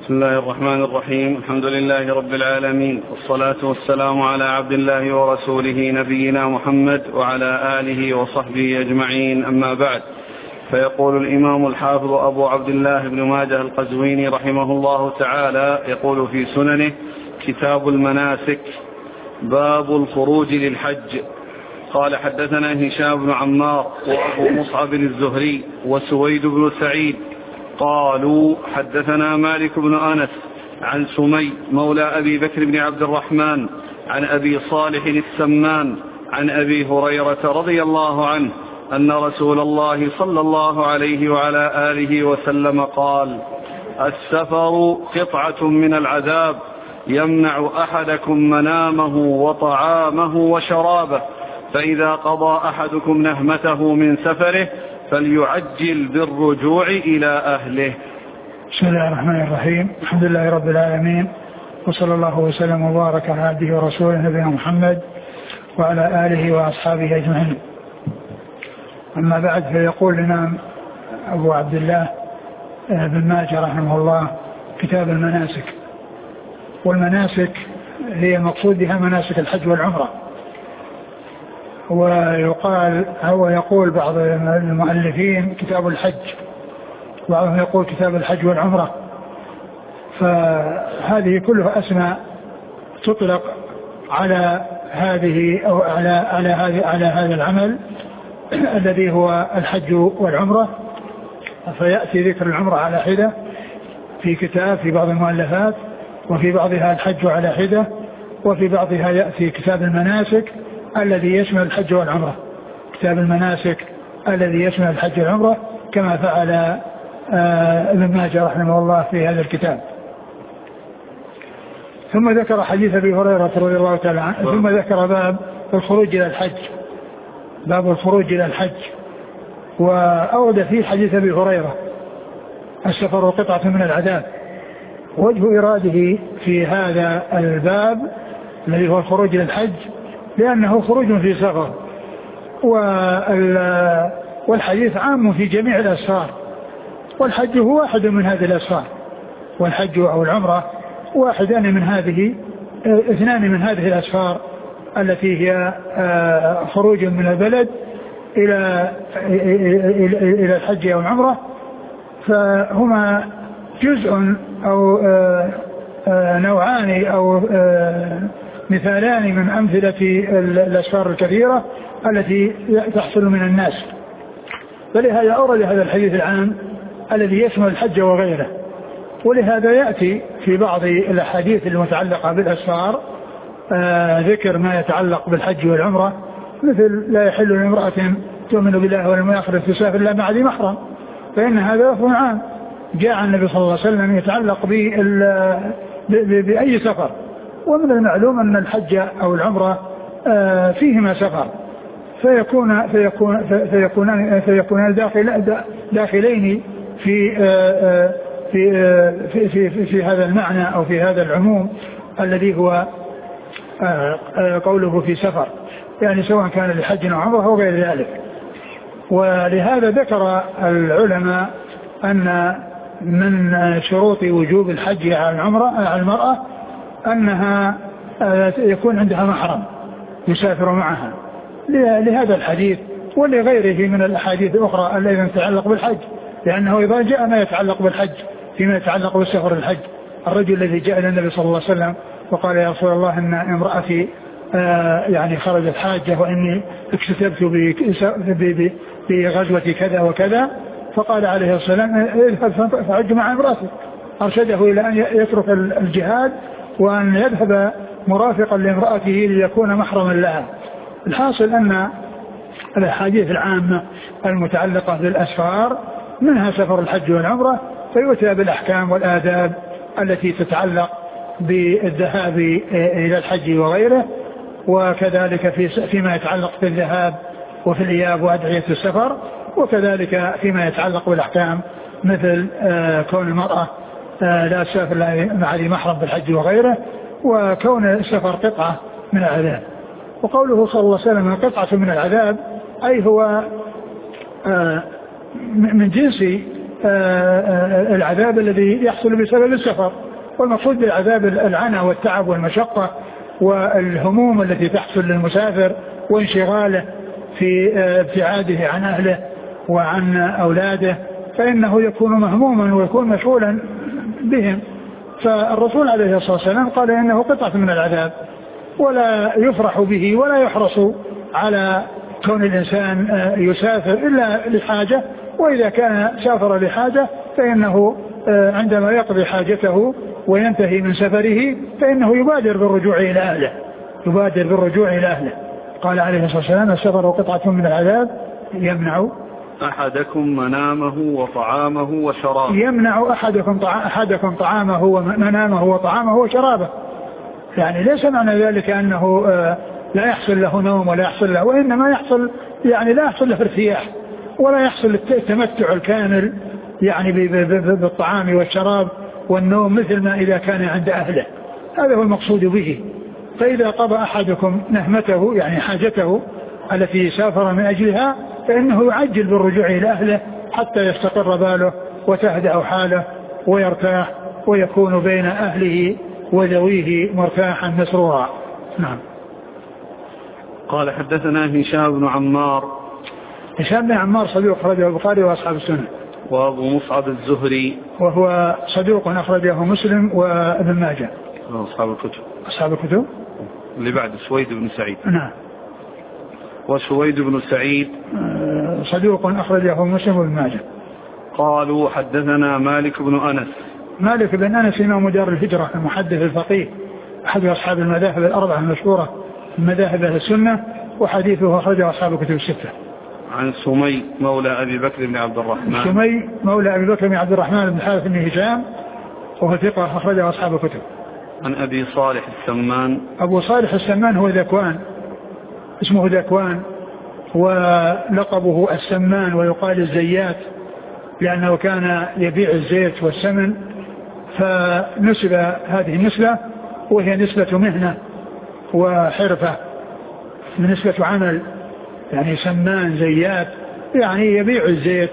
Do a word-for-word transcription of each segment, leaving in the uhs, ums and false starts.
بسم الله الرحمن الرحيم. الحمد لله رب العالمين، والصلاة والسلام على عبد الله ورسوله نبينا محمد وعلى آله وصحبه أجمعين، أما بعد. فيقول الإمام الحافظ أبو عبد الله بن ماجه القزويني رحمه الله تعالى، يقول في سننه: كتاب المناسك، باب الخروج للحج. قال: حدثنا هشام بن عمار وأبو مصعب الزهري وسويد بن سعيد قالوا: حدثنا مالك بن أنس عن سمي مولى أبي بكر بن عبد الرحمن عن أبي صالح السمان عن أبي هريرة رضي الله عنه أن رسول الله صلى الله عليه وعلى آله وسلم قال: السفر قطعة من العذاب، يمنع أحدكم منامه وطعامه وشرابه، فإذا قضى أحدكم نهمته من سفره فليعجل بالرجوع إلى أهله. بسم الله الرحمن الرحيم. الحمد لله رب العالمين، وصلى الله وسلم وبارك على عبده ورسوله نبينا محمد وعلى آله وأصحابه أجمعين. أما بعد، فيقول الإمام أبو عبد الله بن ماجه رحمه الله: كتاب المناسك. والمناسك هي مقصود بها مناسك الحج والعمرة. ويقال هو يقول بعض المؤلفين كتاب الحج، وبعضهم يقول كتاب الحج والعمرة. فهذه كلها أسماء تطلق على هذه أو على على هذه على هذا العمل الذي هو الحج والعمرة. فيأتي ذكر العمرة على حدة في كتاب في بعض المؤلفات، وفي بعضها الحج على حدة، وفي بعضها يأتي كتاب المناسك الذي يشمل الحج والعمرة. كتاب المناسك الذي يشمل الحج والعمرة، كما فعل ابن ماجه رحمه الله في هذا الكتاب. ثم ذكر حديث أبي هريرة رضي الله تعالى عنه، ثم ذكر باب الخروج إلى الحج، باب الخروج إلى الحج. وأورد فيه حديث أبي هريرة: السفر قطعة من العذاب. وجه إراده في هذا الباب الذي هو الخروج إلى الحج لأنه خروج في سفر، والحديث عام في جميع الأسفار، والحج هو واحد من هذه الأسفار، والحج أو العمرة واحدان من هذه اثنان من هذه الأسفار التي هي خروج من البلد إلى إلى الحج أو العمرة. فهما جزء أو نوعان أو مثالان من أمثلة الأسفار الكثيرة التي تحصل من الناس. فلهذا أورد هذا الحديث العام الذي يشمل الحج وغيره. ولهذا يأتي في بعض الأحاديث المتعلقة بالأسفار آه ذكر ما يتعلق بالحج والعمرة، مثل: لا يحل لامرأة تؤمن بالله واليوم الآخر تسافر إلا مع ذي محرم. فإن هذا لفظ عام جاء النبي صلى الله عليه وسلم يتعلق بأي سفر. ومن المعلوم أن الحج أو العمرة آه فيهما سفر، فيكون فيكون فيكونان فيكونان داخل داخلين في آه في, آه في في في في هذا المعنى أو في هذا العموم الذي هو آه آه قوله في سفر، يعني سواء كان لحج أو عمرة أو غير ذلك. ولهذا ذكر العلماء أن من شروط وجوب الحج على العمرة على المرأة أنها يكون عندها محرم يسافر معها، لهذا الحديث ولغيره من الأحاديث الأخرى التي تتعلق بالحج. لأنه إذا جاء ما يتعلق بالحج فيما يتعلق بالسفر الحج، الرجل الذي جاء إلى النبي صلى الله عليه وسلم وقال: يا رسول الله إن امرأتي يعني خرجت حاجة وإني اكتسبت بغزوة كذا وكذا، فقال عليه الصلاة والسلام: اذهب فحج مع امرأتك. أرشده إلى أن يترك الجهاد وأن يذهب مرافقا لامرأته ليكون محرما لها. الحاصل أن الأحاديث العامة المتعلقة بالأسفار منها سفر الحج والعمرة، فيؤتى بالأحكام والآداب التي تتعلق بالذهاب إلى الحج وغيره، وكذلك في فيما يتعلق بالذهاب وفي الإياب وأدعية السفر، وكذلك فيما يتعلق بالأحكام مثل كون المرأة لا تسافر مع ذي محرم بالحج وغيره، وكون السفر قطعة من العذاب. وقوله صلى الله عليه وسلم قطعة من العذاب أي هو من جنس العذاب الذي يحصل بسبب السفر. والمقصود بالعذاب العنى والتعب والمشقة والهموم التي تحصل للمسافر وانشغاله في ابتعاده عن أهله وعن أولاده، فإنه يكون مهموما ويكون مشغولا بهم. فالرسول عليه الصلاة والسلام قال إنه قطعة من العذاب، ولا يفرح به ولا يحرص على كون الإنسان يسافر إلا لحاجة، وإذا كان سافر لحاجة فإنه عندما يقضي حاجته وينتهي من سفره فإنه يبادر بالرجوع إلى أهله يبادر بالرجوع إلى أهله. قال عليه الصلاة والسلام السفر قطعة من العذاب يمنع أحدكم منامه وطعامه وشرابه يمنع أحدكم, طع... أحدكم طعامه ومنامه وطعامه وشرابه. يعني ليس معنى ذلك أنه لا يحصل له نوم ولا يحصل له، وإنما يحصل يعني لا يحصل له ارتياح ولا يحصل التمتع الكامل يعني بالطعام والشراب والنوم مثل ما إذا كان عند أهله. هذا هو المقصود به. فإذا قضى أحدكم نهمته يعني حاجته التي سافر من أجلها فإنه يعجل بالرجوع إلى أهله حتى يستقر باله وتهدأ حاله ويرتاح ويكون بين أهله وذويه مرتاحا مسرورا. نعم. قال حدثنا هشام بن عمار. هشام بن عمار صدوق أخرجه البخاري وأصحاب السنة. وأبو مصعب الزهري وهو صدوق أخرجه مسلم وابن ماجه أصحاب الكتب. أصحاب الكتب اللي بعد سويد بن سعيد. نعم. وسويد بن سعيد صدوق أخرجه مسلم وابن ماجه. قالوا حدثنا مالك بن أنس. مالك بن أنس إمام دار الهجرة المحدث الفقيه أحد أصحاب المذاهب الأربعة المشهورة من مذاهب أهل السنة، وحديثه أخرجه أصحاب الكتب الستة. عن سمي مولى أبي بكر بن عبد الرحمن. سمي مولى أبي بكر بن عبد الرحمن بن الحارث بن هشام وهو ثقة أخرجه أصحاب الكتب. عن أبي صالح السمان. أبو صالح السمان هو ذكوان، اسمه ذكوان ولقبه السمان، ويقال الزيات لأنه كان يبيع الزيت والسمن، فنسب هذه النسبة وهي نسبة مهنة وحرفة، نسبة عمل، يعني سمان زيات يعني يبيع الزيت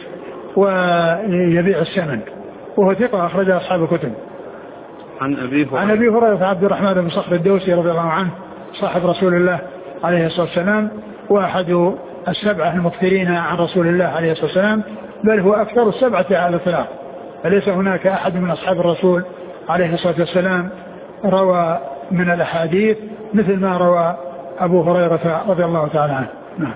ويبيع السمن، وهو ثقة أخرج أصحاب الكتب. عن أبي هريرة. عن أبي هريرة عبد الرحمن بن صخر الدوسي رضي الله عنه صاحب رسول الله عليه الصلاة والسلام، وأحد السبعة المكثرين عن رسول الله عليه الصلاة والسلام، بل هو أكثر السبعة على الإطلاق، فليس هناك أحد من أصحاب الرسول عليه الصلاة والسلام روى من الأحاديث مثل ما روى أبو هريرة رضي الله تعالى عنه. نعم.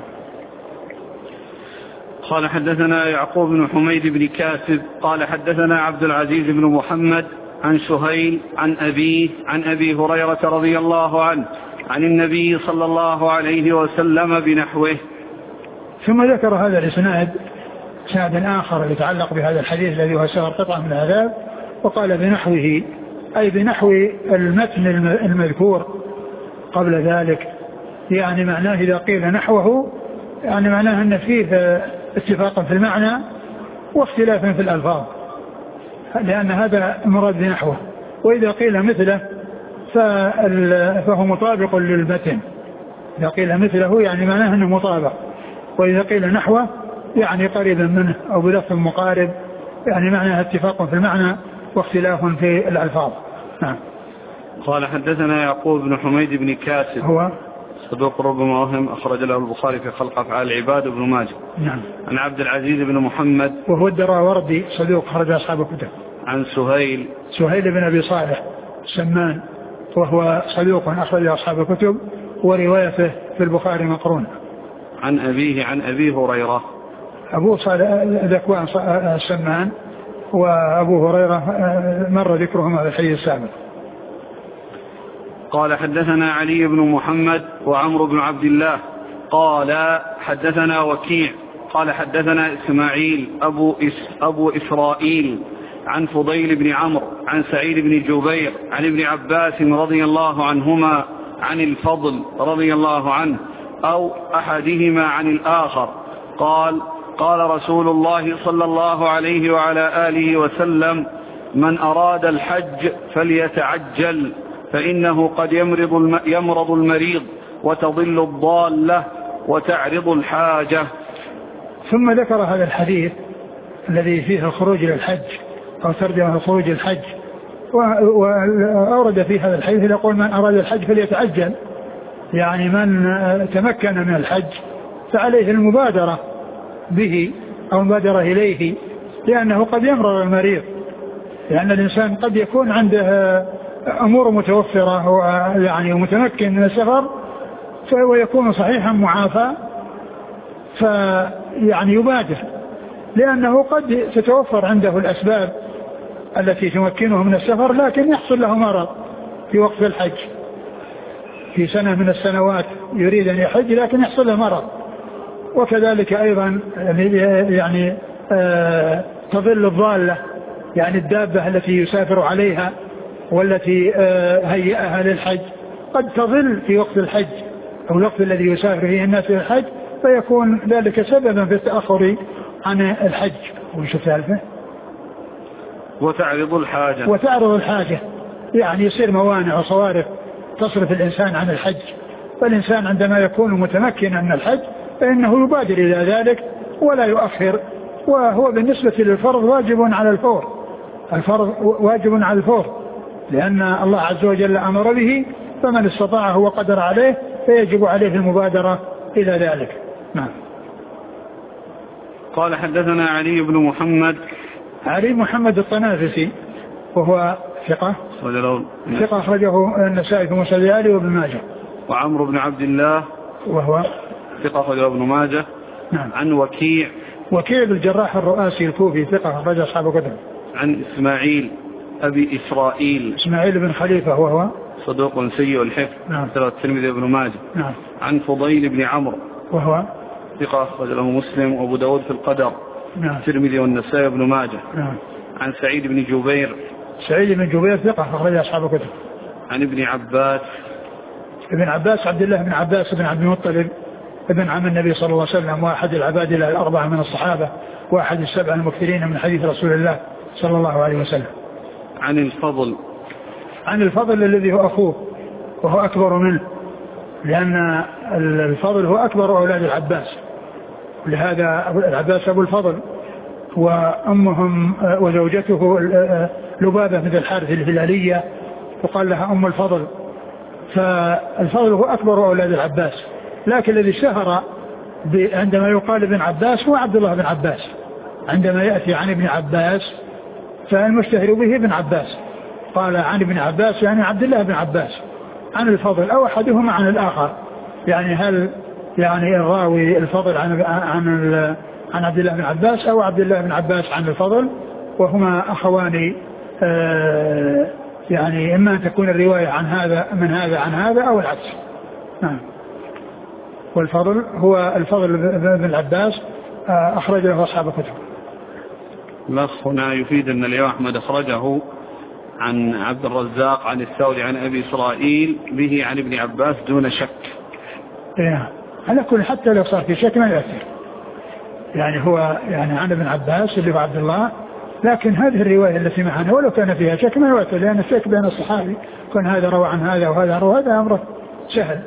قال حدثنا يعقوب بن حميد بن كاسب قال حدثنا عبد العزيز بن محمد عن سهيل عن أبيه عن أبي هريرة رضي الله عنه عن النبي صلى الله عليه وسلم بنحوه. ثم ذكر هذا الإسناد إسناد آخر يتعلق بهذا الحديث الذي هو سفر قطعة من العذاب، وقال بنحوه أي بنحو المتن المذكور قبل ذلك، يعني معناه إذا قيل نحوه يعني معناه أن فيه اتفاقا في المعنى واختلافا في الألفاظ، لأن هذا مراد بنحوه. وإذا قيل مثله فهو مطابق للمتن، إذا قيل مثله يعني معناه أنه مطابق، وإذا قيل نحوه يعني قريبا منه أو بلفظ مقارب، يعني معناه اتفاق في المعنى واختلاف في الألفاظ. نعم. قال حدثنا يعقوب بن حميد بن كاسب هو صدوق ربما وهم أخرج له البخاري في خلق أفعال العباد وابن ماجه. نعم. عن عبد العزيز بن محمد وهو الدراوردي صدوق أخرج أصحاب الكتب. عن سهيل سهيل بن أبي صالح السمان وهو صدوق أخرج أصحاب الكتب، وروايته في البخاري مقرون. عن أبيه عن أبي هريرة. أبو صالح ذكوان السمان وأبو هريرة مر ذكرهما في الحديث السابق. قال حدثنا علي بن محمد وعمرو بن عبد الله قال حدثنا وكيع قال حدثنا إسماعيل أبو, إس أبو إسرائيل عن فضيل بن عمرو عن سعيد بن جبير عن ابن عباس رضي الله عنهما عن الفضل رضي الله عنه أو أحدهما عن الآخر قال قال رسول الله صلى الله عليه وعلى آله وسلم من أراد الحج فليتعجل فإنه قد يمرض, يمرض المريض وتضل الضالة وتعرض الحاجة. ثم ذكر هذا الحديث الذي فيه الخروج إلى الحج أو ترجمة الخروج للحج، وأورد في هذا الحديث يقول من أراد الحج فليتعجل، يعني من تمكن من الحج فعليه المبادرة به أو المبادرة إليه، لأنه قد يمرض المريض، لأن الإنسان قد يكون عنده أمور متوفرة يعني ومتمكن من السفر ويكون صحيحا معافى، فيعني يبادر، لأنه قد تتوفر عنده الأسباب التي تمكنه من السفر، لكن يحصل له مرض في وقت الحج في سنة من السنوات يريد أن يحج لكن يحصل له مرض. وكذلك أيضا يعني آه تظل الضالة، يعني الدابة التي يسافر عليها والتي آه هيئها للحج قد تظل في وقت الحج أو الوقت الذي يسافر فيه الناس للحج، فيكون ذلك سببا في التأخر عن الحج. وش الثالثة؟ وتعرض الحاجة وتعرض الحاجة يعني يصير موانع وصوارف تصرف الإنسان عن الحج، فالإنسان عندما يكون متمكنا من الحج فإنه يبادر إلى ذلك ولا يؤخر، وهو بالنسبة للفرض واجب على الفور، الفرض واجب على الفور، لأن الله عز وجل أمر به، فمن استطاعه وقدر عليه فيجب عليه المبادرة إلى ذلك. نعم. قال حدثنا علي بن محمد علي محمد الطنافسي وهو ثقة ثقة أخرجه النسائي في مسند علي وابن ماجه. وعمرو بن عبد الله وهو ثقة أخرجه ابن ماجه. نعم. عن وكيع وكيع بالجراح الرؤاسي الكوفي ثقة أخرج أصحاب كتب. عن إسماعيل أبي إسرائيل إسماعيل بن خليفة وهو صدوق سيء الحفظ. نعم. الترمذي وابن ماجه. نعم. عن فضيل بن عمرو وهو ثقة أخرج له مسلم وأبو داود في القدر. نعم. الترمذي والنسائي وابن ماجه. نعم. عن سعيد بن جبير سعيد بن جبير ثقة أخرج أصحاب كتب. عن ابن عباس ابن عباس عبد الله بن عباس بن عبد المطلب ابن عم النبي صلى الله عليه وسلم، واحد العباد الأربعة من الصحابة، واحد السبع المكثرين من حديث رسول الله صلى الله عليه وسلم. عن الفضل عن الفضل الذي هو أخوه وهو أكبر منه، لأن الفضل هو أكبر أولاد العباس، لهذا العباس أبو الفضل، وأمهم وزوجته لبابة بنت الحارث الهلالية وقال لها أم الفضل، فالفضل هو أكبر أولاد العباس، لكن الذي اشتهر عندما يقال ابن عباس هو عبد الله بن عباس، عندما يأتي عن ابن عباس فالمشتهر به ابن عباس، قال عن ابن عباس يعني عبد الله بن عباس، عن الفضل أو أحدهما عن الآخر، يعني هل يعني الراوي الفضل عن عن عن عبد الله بن عباس أو عبد الله بن عباس عن الفضل، وهما أخوان آه يعني إما أن تكون الرواية عن هذا من هذا عن هذا أو العكس. نعم. والفضل هو الفضل بن العباس آه أخرج له أصحاب كتب. الأخ هنا يفيد أن الإمام أحمد أخرجه عن عبد الرزاق عن الثوري عن أبي إسرائيل به عن ابن عباس دون شك. إيه على كل حتى لو صار في شك ما يأثر، يعني هو يعني عن ابن عباس اللي هو عبد الله، لكن هذه الرواية التي معنا ولو كان فيها شك ما يؤثر، لأن الشك بين الصحابي كان هذا روى عن هذا وهذا روى هذا أمره سهل.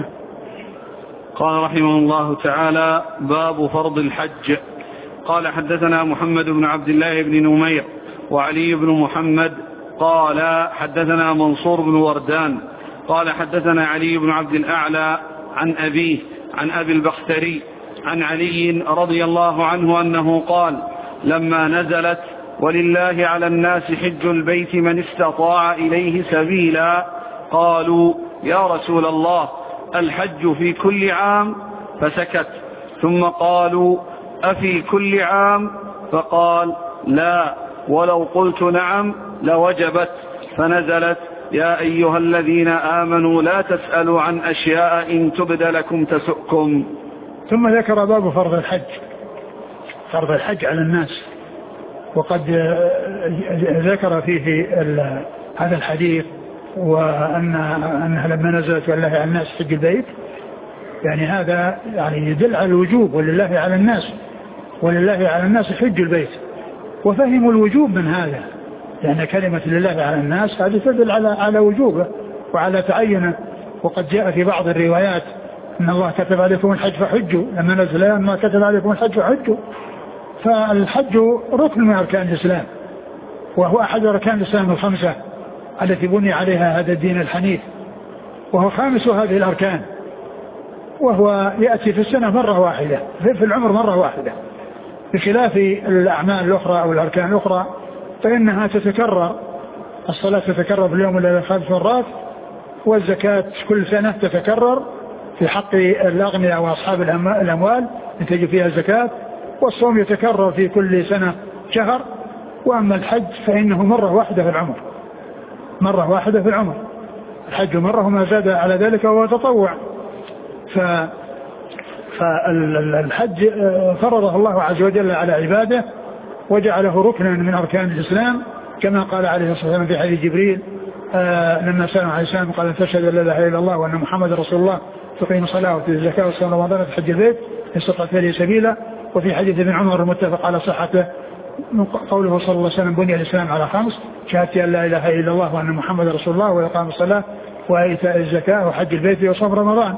قال رحمه الله تعالى: باب فرض الحج. قال حدثنا محمد بن عبد الله بن نمير وعلي بن محمد قال حدثنا منصور بن وردان قال حدثنا علي بن عبد الأعلى عن أبيه عن أبي البختري عن علي رضي الله عنه أنه قال: لما نزلت ولله على الناس حج البيت من استطاع إليه سبيلا قالوا: يا رسول الله الحج في كل عام؟ فسكت، ثم قالوا: أفي كل عام؟ فقال: لا، ولو قلت نعم لوجبت. فنزلت: يا أيها الذين آمنوا لا تسألوا عن أشياء إن تبد لكم تسؤكم. ثم ذكر باب فرض الحج، فرض الحج على الناس، وقد ذكر فيه هذا الحديث وأن أنها لما نزلت ولله على الناس حج البيت، يعني هذا يعني يدل على الوجوب، ولله على الناس ولله على الناس حج البيت، وفهموا الوجوب من هذا، لأن كلمة لله على الناس هذه تدل على على وجوبه وعلى تعينه. وقد جاء في بعض الروايات أن الله كتب عليكم الحج فحجوا، لما نزل أن الله كتب عليكم الحج فحجوا، فالحج ركن من أركان الإسلام، وهو أحد أركان الإسلام الخمسة التي بني عليها هذا الدين الحنيف، وهو خامس هذه الأركان، وهو يأتي في السنة مرة واحدة، في العمر مرة واحدة، بخلاف الأعمال الأخرى أو الأركان الأخرى فإنها تتكرر. الصلاة تتكرر في اليوم الذي خمس مرات، والزكاة كل سنة تتكرر في حق الأغنياء وأصحاب الأموال تجي فيها الزكاة، والصوم يتكرر في كل سنة شهر. وأما الحج فإنه مرة واحدة في العمر، مرة واحدة في العمر. الحج مرة وما زاد على ذلك وهو تطوع. ف فالحج فرضه الله عز وجل على عباده وجعله ركنا من أركان الإسلام، كما قال عليه الصلاة والسلام في حديث جبريل آه لما سأل عليه السلام قال تشهد أن لا إله إلا الله وأن محمد رسول الله تقيم الصلاة وتؤتي الزكاة وتصوم رمضان وتحج البيت إن استطعت إليه سبيلا. وفي حديث ابن عمر المتفق على صحته قوله صلى الله عليه وسلم بني الإسلام على خمس: شهادة أن لا إله إلا الله وأن محمد رسول الله وإقام الصلاة وإيتاء الزكاة وحج البيت وصوم رمضان.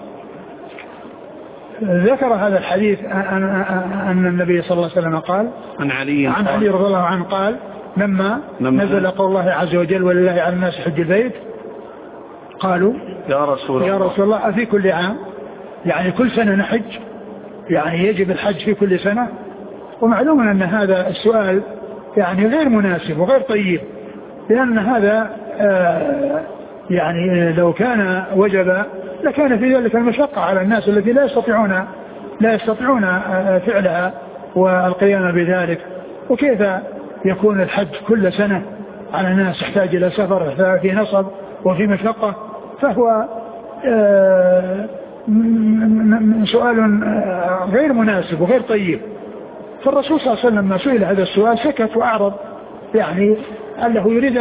ذكر هذا الحديث أن النبي صلى الله عليه وسلم قال عن علي عن علي رضي الله عنه قال لما نزل قول الله عز وجل ولله على الناس حج البيت قالوا يا رسول الله يا رسول الله أفي كل عام، يعني كل سنة نحج، يعني يجب الحج في كل سنة. ومعلوم أن هذا السؤال يعني غير مناسب وغير طيب، لأن هذا آه يعني لو كان وجب لكان في ذلك المشقة على الناس التي لا يستطيعون لا يستطيعون فعلها والقيام بذلك. وكيف يكون الحج كل سنة على الناس يحتاج إلى سفر في نصب وفي مشقة؟ فهو سؤال غير مناسب وغير طيب. فالرسول صلى الله عليه وسلم لما سئل هذا السؤال سكت وأعرض، يعني أنه يريد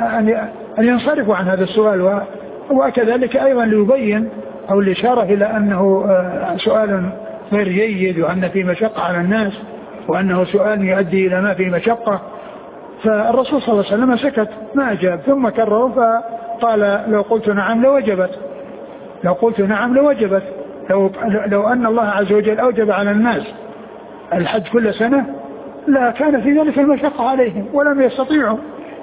أن ينصرف عن هذا السؤال، وكذلك أيضا ليبين أو الإشارة إلى أنه سؤال غير جيد وأن فيه مشقة على الناس وأنه سؤال يؤدي إلى ما فيه مشقة. فالرسول صلى الله عليه وسلم سكت ما أجاب، ثم كرره فقال لو قلت نعم لوجبت، لو قلت نعم لوجبت، لو, لو أن الله عز وجل أوجب على الناس الحج كل سنة لا كان في ذلك المشقة عليهم ولم يستطيعوا.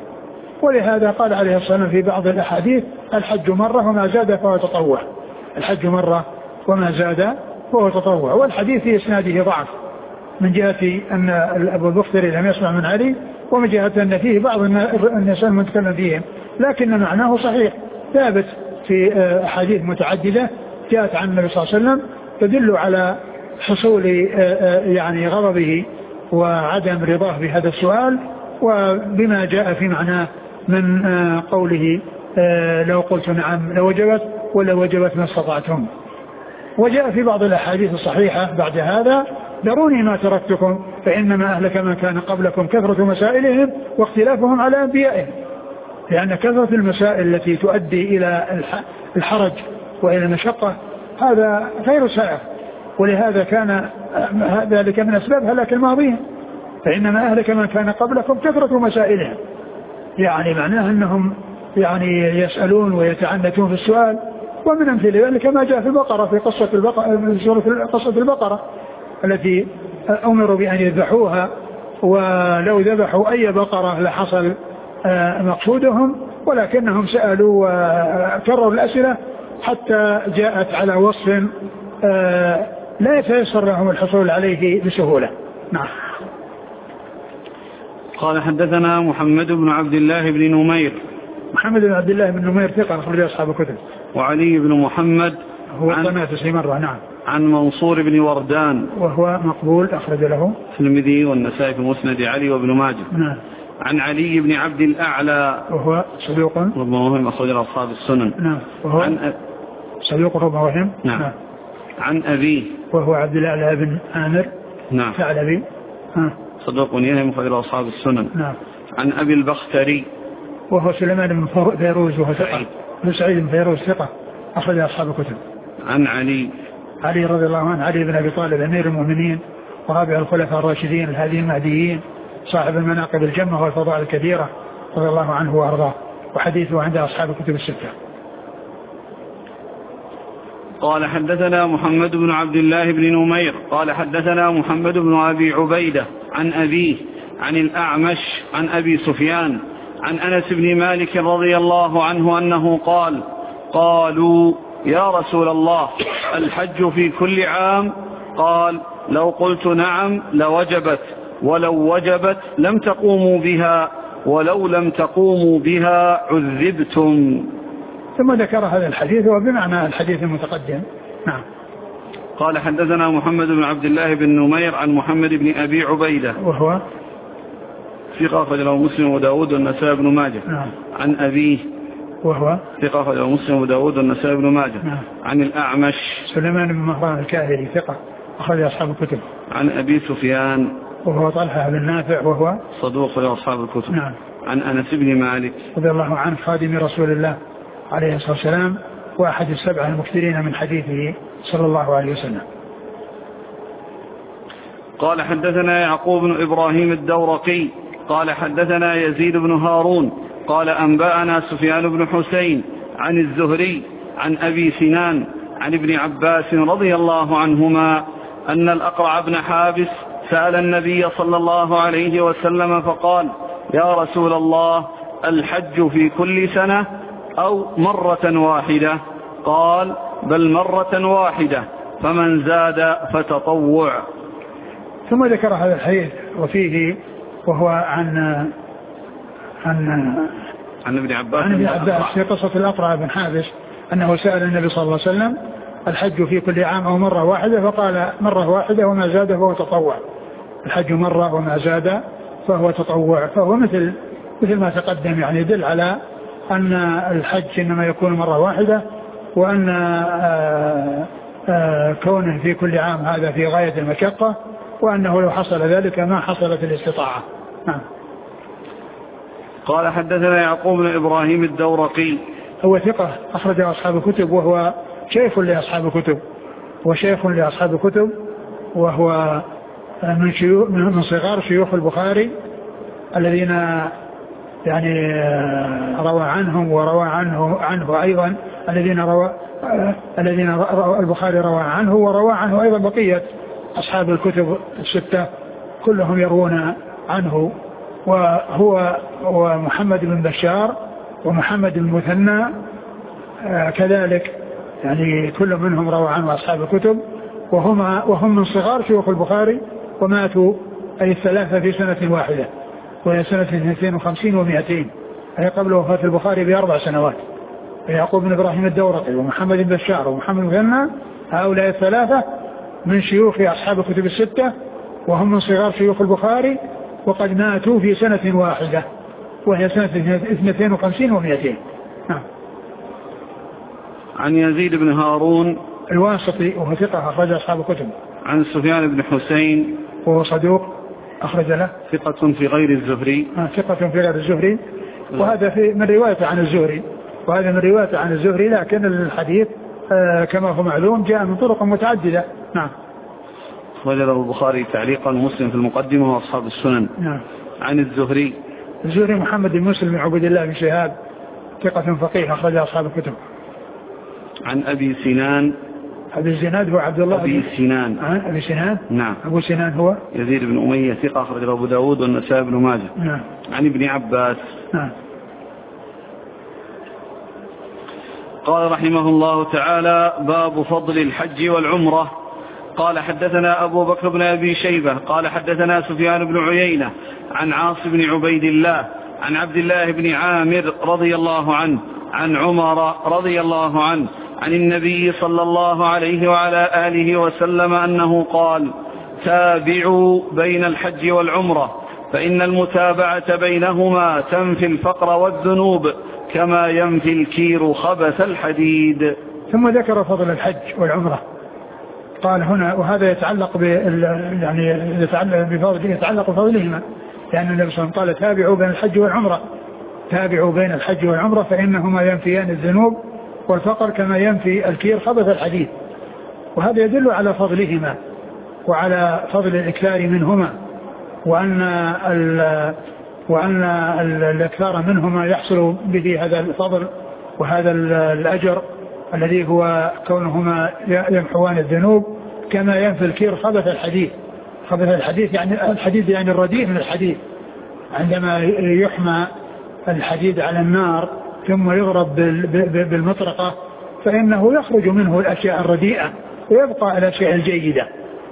ولهذا قال عليه الصلاة والسلام في بعض الأحاديث الحج مرة وما زاد فهو تطوع، الحج مرة وما زاد فهو تطوع. والحديث في إسناده ضعف من جهة أن أبو البختري لم يسمع من علي، ومن جهة أن فيه بعض الناس المتكلم فيهم، لكن معناه صحيح ثابت في أحاديث متعددة جاءت عن النبي صلى الله عليه وسلم تدل على حصول يعني غضبه وعدم رضاه بهذا السؤال، وبما جاء في معناه من قوله لو قلت نعم لوجبت ولا وجبت ما استطعتم. وجاء في بعض الأحاديث الصحيحة بعد هذا دروني ما تركتكم فإنما أهلك من كان قبلكم كثرة مسائلهم واختلافهم على أنبيائهم، لأن كثرة المسائل التي تؤدي إلى الحرج وإلى المشقة هذا غير سائغ، ولهذا كان ذلك من أسباب هلاك الماضين، فإنما أهلك من كان قبلكم كثرة مسائلهم، يعني معناه أنهم يعني يسألون ويتعنتون في السؤال. ومن أمثلة ذلك ما جاء في البقرة في قصة البقرة في قصة البقرة التي أمروا بأن يذبحوها، ولو ذبحوا أي بقرة لحصل مقصودهم، ولكنهم سألوا وكرروا الأسئلة حتى جاءت على وصف لا يتيسر لهم الحصول عليه بسهولة. نعم. قال حدثنا محمد بن عبد الله بن نمير. محمد بن عبد الله بن نمير ثقة أخرج أصحاب الكتب. وعلي بن محمد هو قناة مرة. نعم. عن منصور بن وردان وهو مقبول أخرج له الترمذي والنسائي في مسند علي وابن ماجه. نعم. عن علي بن عبد الأعلى وهو صدوق ربما وهم أخرج أصحاب السنن. نعم. وهو عن أ... صدوق ربما وهم. نعم. نعم. عن أبيه وهو عبد الأعلى بن عامر. نعم. ثعلبي. ها. صدوق يهم أخرج أصحاب السنن. نعم. عن أبي البختري وهو سليمان بن فيروز وهو ثقة. بن سعيد بن فيروز ثقة أخرج أصحاب الكتب. عن علي علي رضي الله عنه علي بن أبي طالب أمير المؤمنين ورابع الخلفاء الراشدين الهاديين المهديين صاحب المناقب الجمة والفضائل الكثيرة رضي الله عنه وأرضاه، وحديثه عند أصحاب الكتب الستة. قال حدثنا محمد بن عبد الله بن نمير قال حدثنا محمد بن أبي عبيدة عن أبيه عن الأعمش عن أبي سفيان عن أنس بن مالك رضي الله عنه أنه قال قالوا يا رسول الله الحج في كل عام؟ قال لو قلت نعم لوجبت، ولو وجبت لم تقوموا بها، ولو لم تقوموا بها عذبتم. ثم ذكر هذا الحديث وبمعنى الحديث المتقدم. نعم. قال حدثنا محمد بن عبد الله بن نمير عن محمد بن أبي عبيدة وهو ثقة أخرج له مسلم وداود والنسائي بن ماجه. نعم. عن أبيه وهو ثقة أخرج له مسلم وداود والنسائي بن ماجه. نعم. عن الأعمش سليمان بن مهران الكاهلي ثقة أخرج أصحاب الكتب. عن أبي سفيان وهو طلحة بن نافع وهو صدوق أخرج أصحاب الكتب. نعم. عن أنس بن مالك رضي الله عنه خادم رسول الله عليه الصلاة والسلام وأحد السبعة المكثرين من حديثه صلى الله عليه وسلم. قال حدثنا يعقوب بن إبراهيم الدورقي قال حدثنا يزيد بن هارون قال أنبأنا سفيان بن حسين عن الزهري عن أبي سنان عن ابن عباس رضي الله عنهما أن الأقرع بن حابس سأل النبي صلى الله عليه وسلم فقال يا رسول الله الحج في كل سنة أو مرة واحدة؟ قال بل مرة واحدة، فمن زاد فتطوع. ثم ذكر هذا الحديث وفيه وهو عن عن عن ابن عباس عن ابن عباس في قصة الأقرع بن حابس أنه سأل النبي صلى الله عليه وسلم الحج في كل عام أو مرة واحدة؟ فقال مرة واحدة وما زاد فهو تطوع. الحج مرة وما زاد فهو تطوع، فهو مثل مثل ما تقدم، يعني يدل على أن الحج إنما يكون مرة واحدة، وأن آآ آآ كونه في كل عام هذا في غاية المشقة، وأنه لو حصل ذلك ما حصلت الاستطاعة. نعم. قال حدثنا يعقوب بن إبراهيم الدورقي هو ثقة أخرج أصحاب الكتب، وهو شيخ لأصحاب الكتب وشيخ لأصحاب الكتب وهو من شيوخ من صغار شيوخ البخاري الذين يعني روى عنهم وروى عنه عنه أيضا الذين روى الذين روى البخاري روى عنه وروى عنه أيضا بقية أصحاب الكتب الستة كلهم يروون عنه، وهو ومحمد بن بشار ومحمد بن مثنى كذلك، يعني كل منهم روى عنه أصحاب الكتب، وهما وهم من صغار شيوخ البخاري، وماتوا أي الثلاثة في سنة واحدة وهي سنة اثنين وخمسين ومئتين، أي قبل وفاة البخاري بأربع سنوات. يعقوب بن إبراهيم الدورقي ومحمد بن بشار ومحمد بن مثنى هؤلاء الثلاثة من شيوخ أصحاب الكتب الستة، وهم من صغار شيوخ البخاري، وقد ماتوا في سنة واحدة وهي سنة اثنين وخمسين ومئتين. نعم. عن يزيد بن هارون الواسطي وهو ثقة أخرج أصحاب الكتب. عن سفيان بن حسين وهو صدوق أخرج له. ثقة في غير الزهري. آه ثقة في غير الزهري، وهذا في من رواية عن الزهري، وهذا من رواية عن الزهري، لكن الحديث آه كما هو معلوم جاء من طرق متعددة. نعم. وجده البخاري تعليقا مسلم في المقدمة وأصحاب السنن. نعم. عن الزهري الزهري محمد بن مسلم بن عبد الله بن شهاب ثقة فقيه أخرج أصحاب الكتب. عن أبي سنان أبي الزناد هو عبد الله أبي سنان. آه أبي سنان. نعم. أبو سنان هو يزيد بن أمية ثقة أخرج أبو داود والنسائي بن ماجه. نعم. عن ابن عباس. نعم. قال رحمه الله تعالى باب فضل الحج والعمرة. قال حدثنا أبو بكر بن أبي شيبة قال حدثنا سفيان بن عيينة عن عاصم بن عبيد الله عن عبد الله بن عامر رضي الله عنه عن عمر رضي الله عنه عن النبي صلى الله عليه وعلى آله وسلم أنه قال تابعوا بين الحج والعمرة فإن المتابعة بينهما تنفي الفقر والذنوب كما ينفي الكير خبث الحديد. ثم ذكر فضل الحج والعمرة، قال هنا وهذا يتعلق بال يعني يتعلق بفضل يتعلق بفضلهما، لأن النبي صلى الله عليه وسلم قال تابعوا بين الحج والعمرة، تابعوا بين الحج والعمرة فإنهما ينفيان الذنوب والفقر كما ينفي الكير خبث الحديد، وهذا يدل على فضلهما وعلى فضل الإكثار منهما، وأن ال وأن الإكثار منهما يحصل به هذا الفضل وهذا الأجر الذي هو كونهما يمحوان الذنوب كما ينفي الكير خبث الحديد. خبث الحديد يعني الحديد يعني الرديء من الحديد، عندما يحمى الحديد على النار ثم يضرب بالمطرقة فإنه يخرج منه الأشياء الرديئة ويبقى الأشياء الجيدة،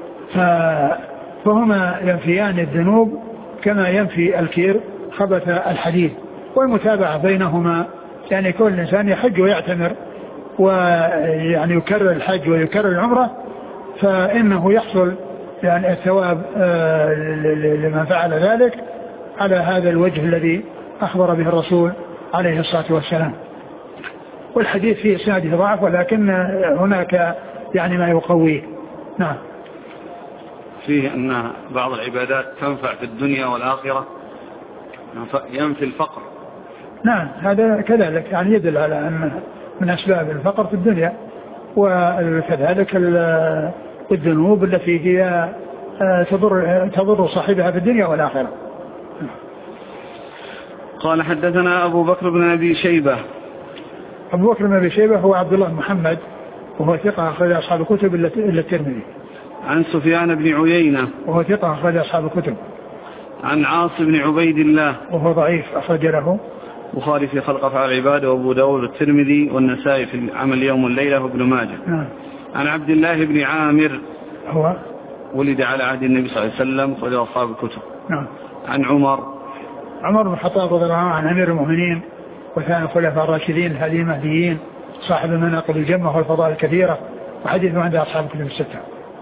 فهما ينفيان الذنوب كما ينفي الكير خبث الحديد. والمتابعة بينهما يعني كل إنسان يحج ويعتمر ويعني يكرر الحج ويكرر العمرة فإنه يحصل يعني الثواب لمن فعل ذلك على هذا الوجه الذي أخبر به الرسول عليه الصلاة والسلام. والحديث فيه إسناده ضعف ولكن هناك يعني ما يقويه. نعم. فيه أن بعض العبادات تنفع في الدنيا والآخرة، ينفي الفقر. نعم هذا كذلك يعني يدل على أن من أسباب الفقر في الدنيا، وكذلك الذنوب التي هي تضر تضر صاحبها في الدنيا والآخرة. قال حدثنا أبو بكر بن أبي شيبة. أبو بكر بن أبي شيبة هو عبد الله محمد وهو ثقة أخرج أصحاب الكتب إلا الترمذي. عن سفيان بن عيينة وهو ثقة أخرج أصحاب الكتب. عن عاصم بن عبيد الله وهو ضعيف أخرج له البخاري في خلق أفعال العباد وأبو داود والترمذي والنسائي في عمل يوم والليلة وابن ماجه. نعم. عن عبد الله بن عامر هو ولد على عهد النبي صلى الله عليه وسلم أخرج أصحاب الكتب. نعم. عن عمر عمر بن الخطاب رضي الله عنه عن أمير المؤمنين وثاني الخلفاء الراشدين الهادي المهديين صاحب المناقب الجمة والفضائل الكثيرة وحديثه عند أصحاب الكتب الستة.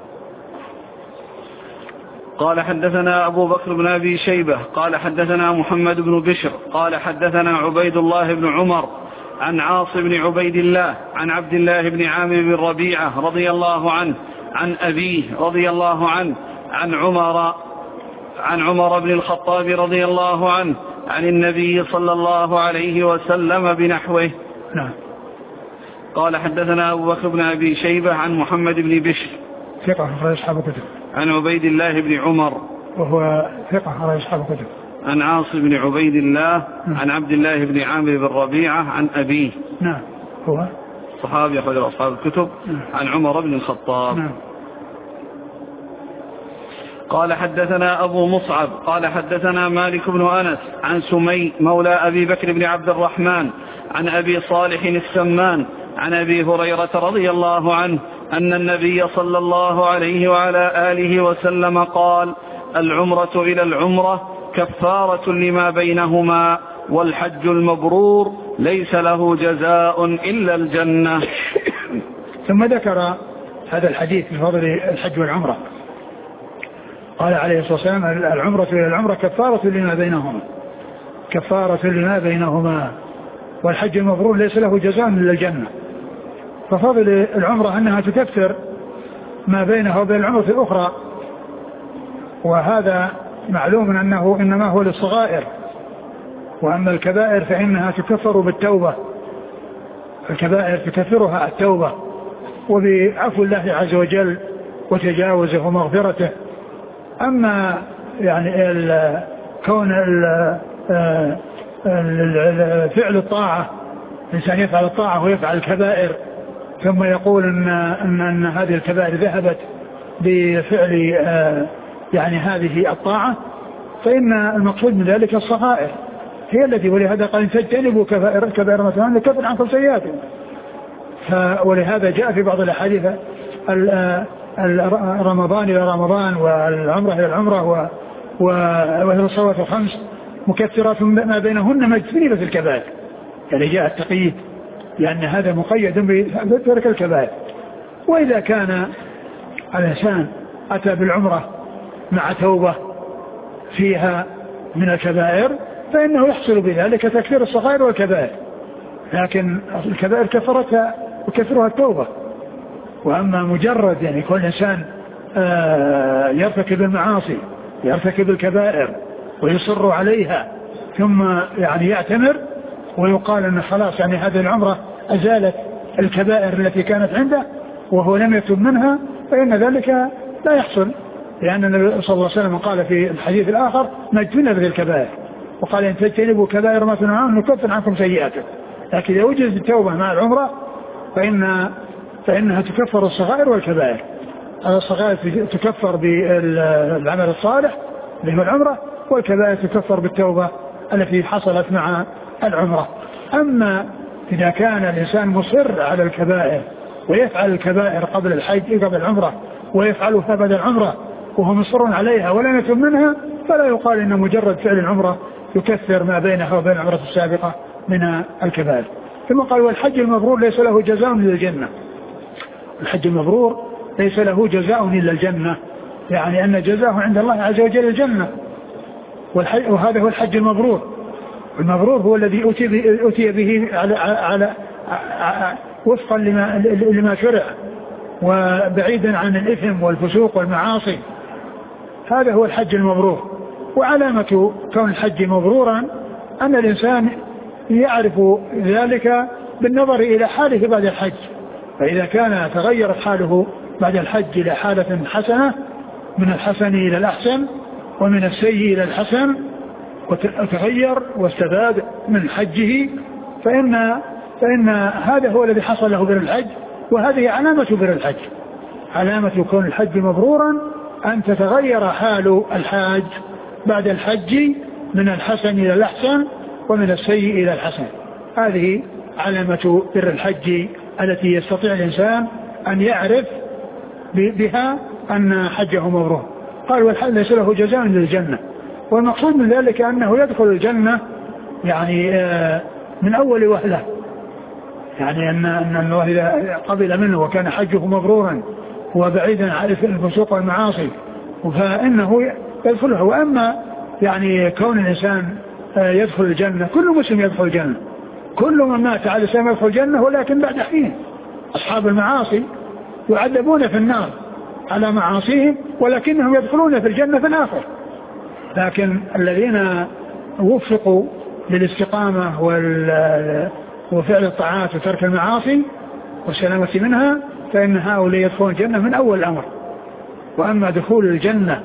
قال حدثنا أبو بكر بن أبي شيبة قال حدثنا محمد بن بشر قال حدثنا عبيد الله بن عمر عن عاصم بن عبيد الله عن عبد الله بن عامر بن ربيعة رضي الله عنه عن أبيه رضي الله عنه عن عمر عن عمر بن الخطاب رضي الله عنه عن النبي صلى الله عليه وسلم بنحوه. نعم. قال حدثنا أبو بكر بن أبي شيبة عن محمد بن بشر ثقة أخرج أصحاب الكتب. عن عبيد الله بن عمر وهو ثقة أخرج أصحاب الكتب. عن عاصم بن عبيد الله نعم. عن عبد الله بن عامر بن ربيعة عن أبيه. نعم. هو صحابي أخرج أصحاب الكتب. نعم. عن عمر بن الخطاب. نعم. قال حدثنا أبو مصعب قال حدثنا مالك بن أنس عن سمي مولى أبي بكر بن عبد الرحمن عن أبي صالح السمان عن أبي هريرة رضي الله عنه أن النبي صلى الله عليه وعلى آله وسلم قال العمرة إلى العمرة كفارة لما بينهما والحج المبرور ليس له جزاء إلا الجنة. ثم ذكر هذا الحديث في فضل الحج والعمرة. قال عليه الصلاة والسلام العمرة إلى العمرة كفارة لما بينهما كفارة لما بينهما والحج المبرور ليس له جزاء إلا الجنة. ففضل العمرة أنها تكفر ما بينها وبين العمرة الأخرى، وهذا معلوم أنه إنما هو للصغائر، وأما الكبائر فإنها تكفر بالتوبة. الكبائر تكفرها التوبة وبعفو الله عز وجل وتجاوزه ومغفرته. أما يعني ال كون ال فعل الطاعة الإنسان يفعل الطاعة ويفعل الكبائر ثم يقول إن, إن, إن هذه الكبائر ذهبت بفعل يعني هذه الطاعة، فإن المقصود من ذلك الصغائر هي التي ولهذا قال تجتنبوا كبائر كبائر مثلا لكفر عنكم سيئاتكم. ولهذا جاء في بعض الأحاديث رمضان إلى رمضان والعمرة إلى العمرة وهي الصلوات الخمس مكثرات ما بينهن مجتنبة الكبائر، يعني جاء التقييد لأن هذا مقيد بترك الكبائر. وإذا كان الإنسان أتى بالعمرة مع توبة فيها من الكبائر فإنه يحصل بذلك تكفير الصغائر والكبائر، لكن الكبائر كفرتها وكفرها التوبة. وأما مجرد يعني كل إنسان يرتكب المعاصي يرتكب الكبائر ويصر عليها ثم يعني يعتمر ويقال أن خلاص يعني هذه العمرة أزالت الكبائر التي كانت عنده وهو لم يتب منها، فإن ذلك لا يحصل، لأن النبي صلى الله عليه وسلم قال في الحديث الآخر ما اجتنبوا الكبائر، وقال إن تجتنبوا كبائر ما تنهون عنه نكفر عنكم سيئاتكم. لكن إذا وجدت التوبة مع العمرة فإن فإنها تكفر الصغائر والكبائر. الصغائر تكفر بالعمل الصالح اللي هو العمرة، والكبائر تكفر بالتوبة التي حصلت مع العمرة. أما إذا كان الإنسان مصر على الكبائر ويفعل الكبائر قبل الحج قبل العمرة ويفعلها بعد العمرة وهو مصر عليها ولا يتم منها، فلا يقال إن مجرد فعل العمرة يكثر ما بينها وبين العمرة السابقة من الكبائر. ثم قال والحج المبرور ليس له جزاء إلا الجنة. الحج المبرور ليس له جزاء إلا الجنة، يعني أن جزاءه عند الله عز وجل الجنة، وهذا هو الحج المبرور. المبرور هو الذي أتي به على, على, على وفقا لما, لما شرع وبعيدا عن الإثم والفسوق والمعاصي. هذا هو الحج المبرور. وعلامة كون الحج مبرورا أن الإنسان يعرف ذلك بالنظر إلى حاله بعد الحج، فإذا كان تغيرت حاله بعد الحج إلى حالة حسنة، من الحسن إلى الأحسن ومن السيء إلى الحسن، وتغير واستفاد من حجه، فإن, فإن هذا هو الذي حصل له بر الحج، وهذه علامة بر الحج. علامة كون الحج مبرورا أن تتغير حال الحاج بعد الحج من الحسن إلى الأحسن ومن السيء إلى الحسن. هذه علامة بر الحج التي يستطيع الإنسان أن يعرف بها أن حجه مبرور. قال والحج ليس له جزاء إلا الجنة. والمقصود من ذلك أنه يدخل الجنة يعني من أول وهلة، يعني أن أن الله إذا قبل منه وكان حجه مبرورا وبعيدا عن الفسوق والمعاصي فإنه يدخله. وأما يعني كون الإنسان يدخل الجنة، كل مسلم يدخل الجنة، كل من مات على الإسلام يدخل الجنة، ولكن بعد حين. أصحاب المعاصي يعذبون في النار على معاصيهم ولكنهم يدخلون في الجنة في الآخر. لكن الذين وفقوا للاستقامة وفعل الطاعات وترك المعاصي والسلامة منها فإن هؤلاء يدخلون الجنة من أول الأمر. وأما دخول الجنة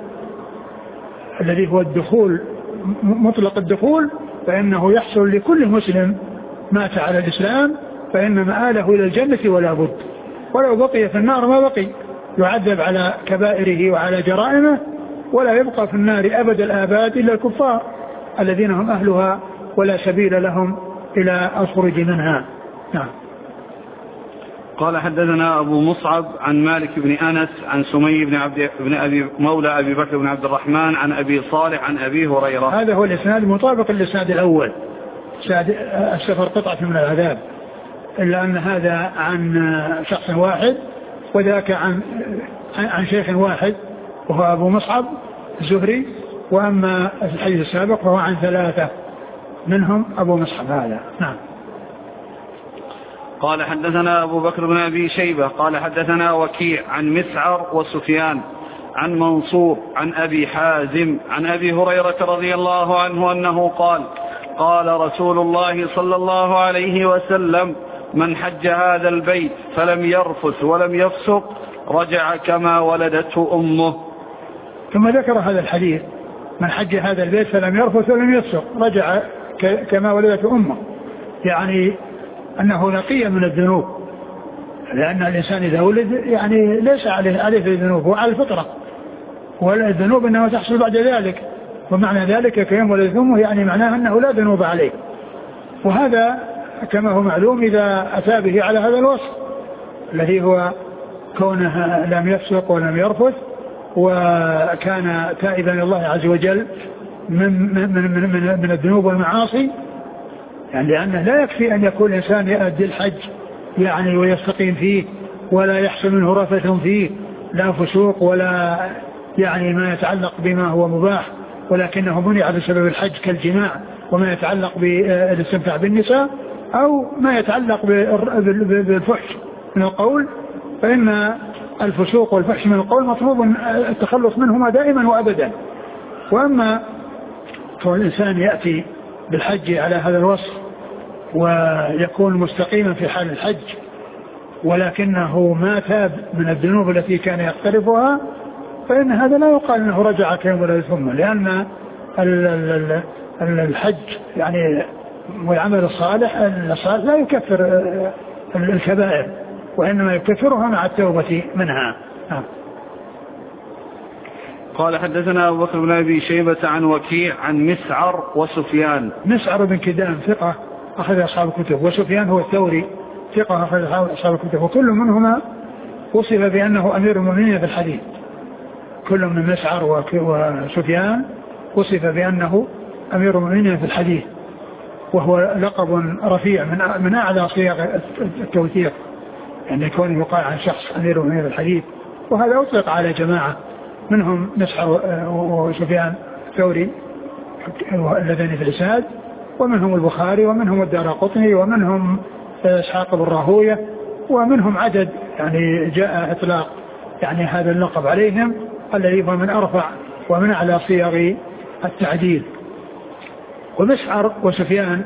الذي هو الدخول مطلق الدخول فإنه يحصل لكل مسلم مات على الإسلام، فإن مآله إلى الجنة ولا بد. ولو بقي في النار ما بقي، يعذب على كبائره وعلى جرائمه، ولا يبقى في النار أبد الآباد إلا الكفار الذين هم أهلها ولا سبيل لهم إلى الخروج منها. نعم. قال حدثنا أبو مصعب عن مالك بن أنس عن سمي بن, عبد بن أبي مولى أبي بكر بن عبد الرحمن عن أبي صالح عن أبي هريرة. هذا هو الإسناد المطابق للإسناد الأول، السفر قطعة من العذاب، إلا أن هذا عن شخص واحد وذاك عن عن شيخ واحد وهو أبو مصعب الزهري. وأما الحديث السابق فهو عن ثلاثة منهم أبو مصعب هذا. نعم. قال حدثنا أبو بكر بن أبي شيبة قال حدثنا وكيع عن مسعر وسفيان عن منصور عن أبي حازم عن أبي هريرة رضي الله عنه أنه قال قال رسول الله صلى الله عليه وسلم من حج هذا البيت فلم يرفث ولم يفسق رجع كما ولدته أمه. ثم ذكر هذا الحديث من حج هذا البيت فلم يرفث ولم يفسق رجع كما ولدته أمه، يعني أنه نقي من الذنوب، لأن الإنسان إذا ولد يعني ليس عليه عليه الذنوب، هو على الفطرة، والذنوب إنما تحصل بعد ذلك، ومعنى ذلك كيوم ولدته أمه يعني معناه أنه لا ذنوب عليه. وهذا كما هو معلوم إذا أتى به على هذا الوصف الذي هو كونه لم يفسق ولم يرفث وكان تائبا إلى الله عز وجل من, من, من, من, من الذنوب والمعاصي، يعني لأنه لا يكفي أن يكون الإنسان يؤدي الحج يعني ويستقيم فيه ولا يحصل منه رفث فيه، لا فسوق ولا يعني ما يتعلق بما هو مباح ولكنه منع بسبب الحج كالجماع وما يتعلق بالاستمتاع بالنساء أو ما يتعلق بالفحش من القول، فإن الفسوق والفحش من القول مطلوب التخلص منهما دائما وأبدا. وأما كون الإنسان يأتي بالحج على هذا الوصف ويكون مستقيما في حال الحج ولكنه ما تاب من الذنوب التي كان يقترفها، فإن هذا لا يقال أنه رجع كيوم ولدته أمه، لأن الحج يعني والعمل الصالح الصالح لا يكفر الكبائر، وإنما يكفرها مع التوبة منها. نعم. قال حدثنا أبو بكر بن أبي شيبة عن وكيع عن مسعر وسفيان. مسعر بن كدام ثقة أخذ أصحاب الكتب، وسفيان هو الثوري ثقة أخذ أصحاب الكتب، وكل منهما وصف بأنه أمير المؤمنين في الحديث. كل من مسعر وسفيان وصف بأنه أمير المؤمنين في الحديث، وهو لقب رفيع من من أعلى صيغ التوثيق، يعني كونه يقال عن شخص أمير المؤمنين في الحديث. وهذا أطلق على جماعة منهم مسعر وسفيان الثوري الذين في الإسناد، ومنهم البخاري، ومنهم الدارقطني، ومنهم إسحاق بن راهويه، ومنهم عدد يعني جاء إطلاق يعني هذا اللقب عليهم، الذي هو من أرفع ومن أعلى صيغ التعديل. ومسعر وسفيان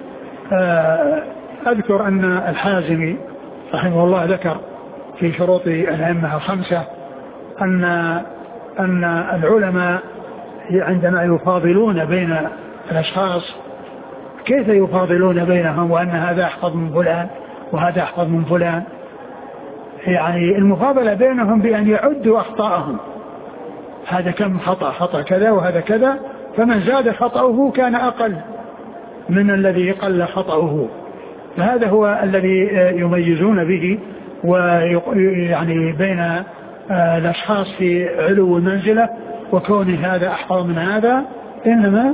أذكر أن الحازمي رحمه الله ذكر في شروط الأئمة الخمسة أن أن العلماء عندما يفاضلون بين الأشخاص كيف يفاضلون بينهم، وأن هذا أحفظ من فلان وهذا أحفظ من فلان. يعني المفاضلة بينهم بأن يعدوا أخطاءهم، هذا كم خطأ، خطأ كذا وهذا كذا، فمن زاد خطأه كان أقل من الذي قل خطأه. فهذا هو الذي يميزون به، ويعني بين الأشخاص في علو المنزلة وكون هذا أحفظ من هذا، إنما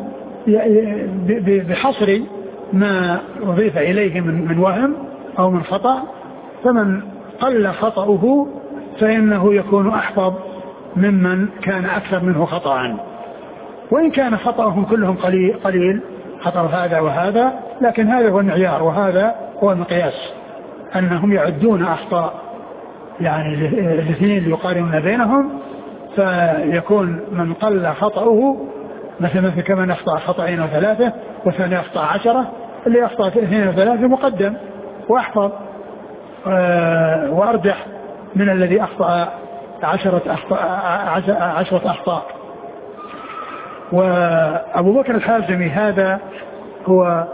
بحصر ما أضيف إليه من وهم أو من خطأ. فمن قل خطأه فإنه يكون أحفظ ممن كان أكثر منه خطأ، وإن كان خطأهم كلهم قليل قليل خطأ هذا وهذا، لكن هذا هو المعيار وهذا هو المقياس، أنهم يعدون أخطاء يعني الاثنين يقارنون بينهم، فيكون من قل خطأه مثلا كمن أخطأ خطأين وثلاثة والثاني أخطأ عشرة، اللي أخطأ اثنين وثلاثة مقدم وأحفظ وأرجح من الذي أخطأ عشرة أخطاء, عشرة أخطاء. وأبو بكر الحازمي هذا هو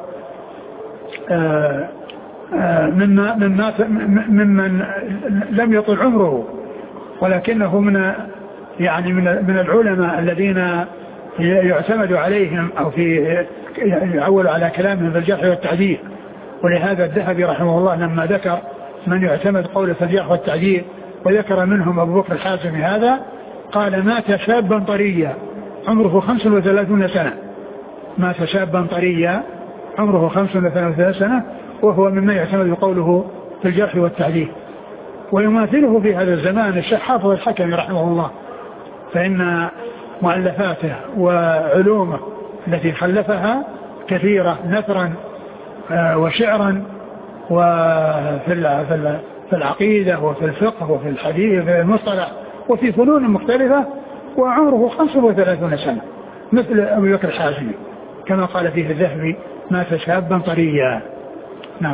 مما ممن لم يطل عمره، ولكنه من يعني من من العلماء الذين يعتمد عليهم أو في يعول على كلامهم في الجرح والتعديل. ولهذا الذهبي رحمه الله لما ذكر من يعتمد قوله في الجرح والتعديل وذكر منهم أبو بكر الحازمي هذا، قال مات شابا طريا عمره خمس وثلاثون سنة، مات شابا طريا عمره خمس وثلاثون سنة، وهو مما يعتمد قوله في الجرح والتعديل. ويماثله في هذا الزمان الشيخ حافظ الحكمي رحمه الله، فإن مؤلفاته وعلومه التي خلفها كثيرة نثرا وشعرا وفي في العقيدة وفي الفقه وفي الحديث وفي المصطلح وفي فنون مختلفة، وعمره خمسة وثلاثون سنة مثل أبو بكر الحازمي كما قال فيه الذهبي مات شابا طريا. نعم.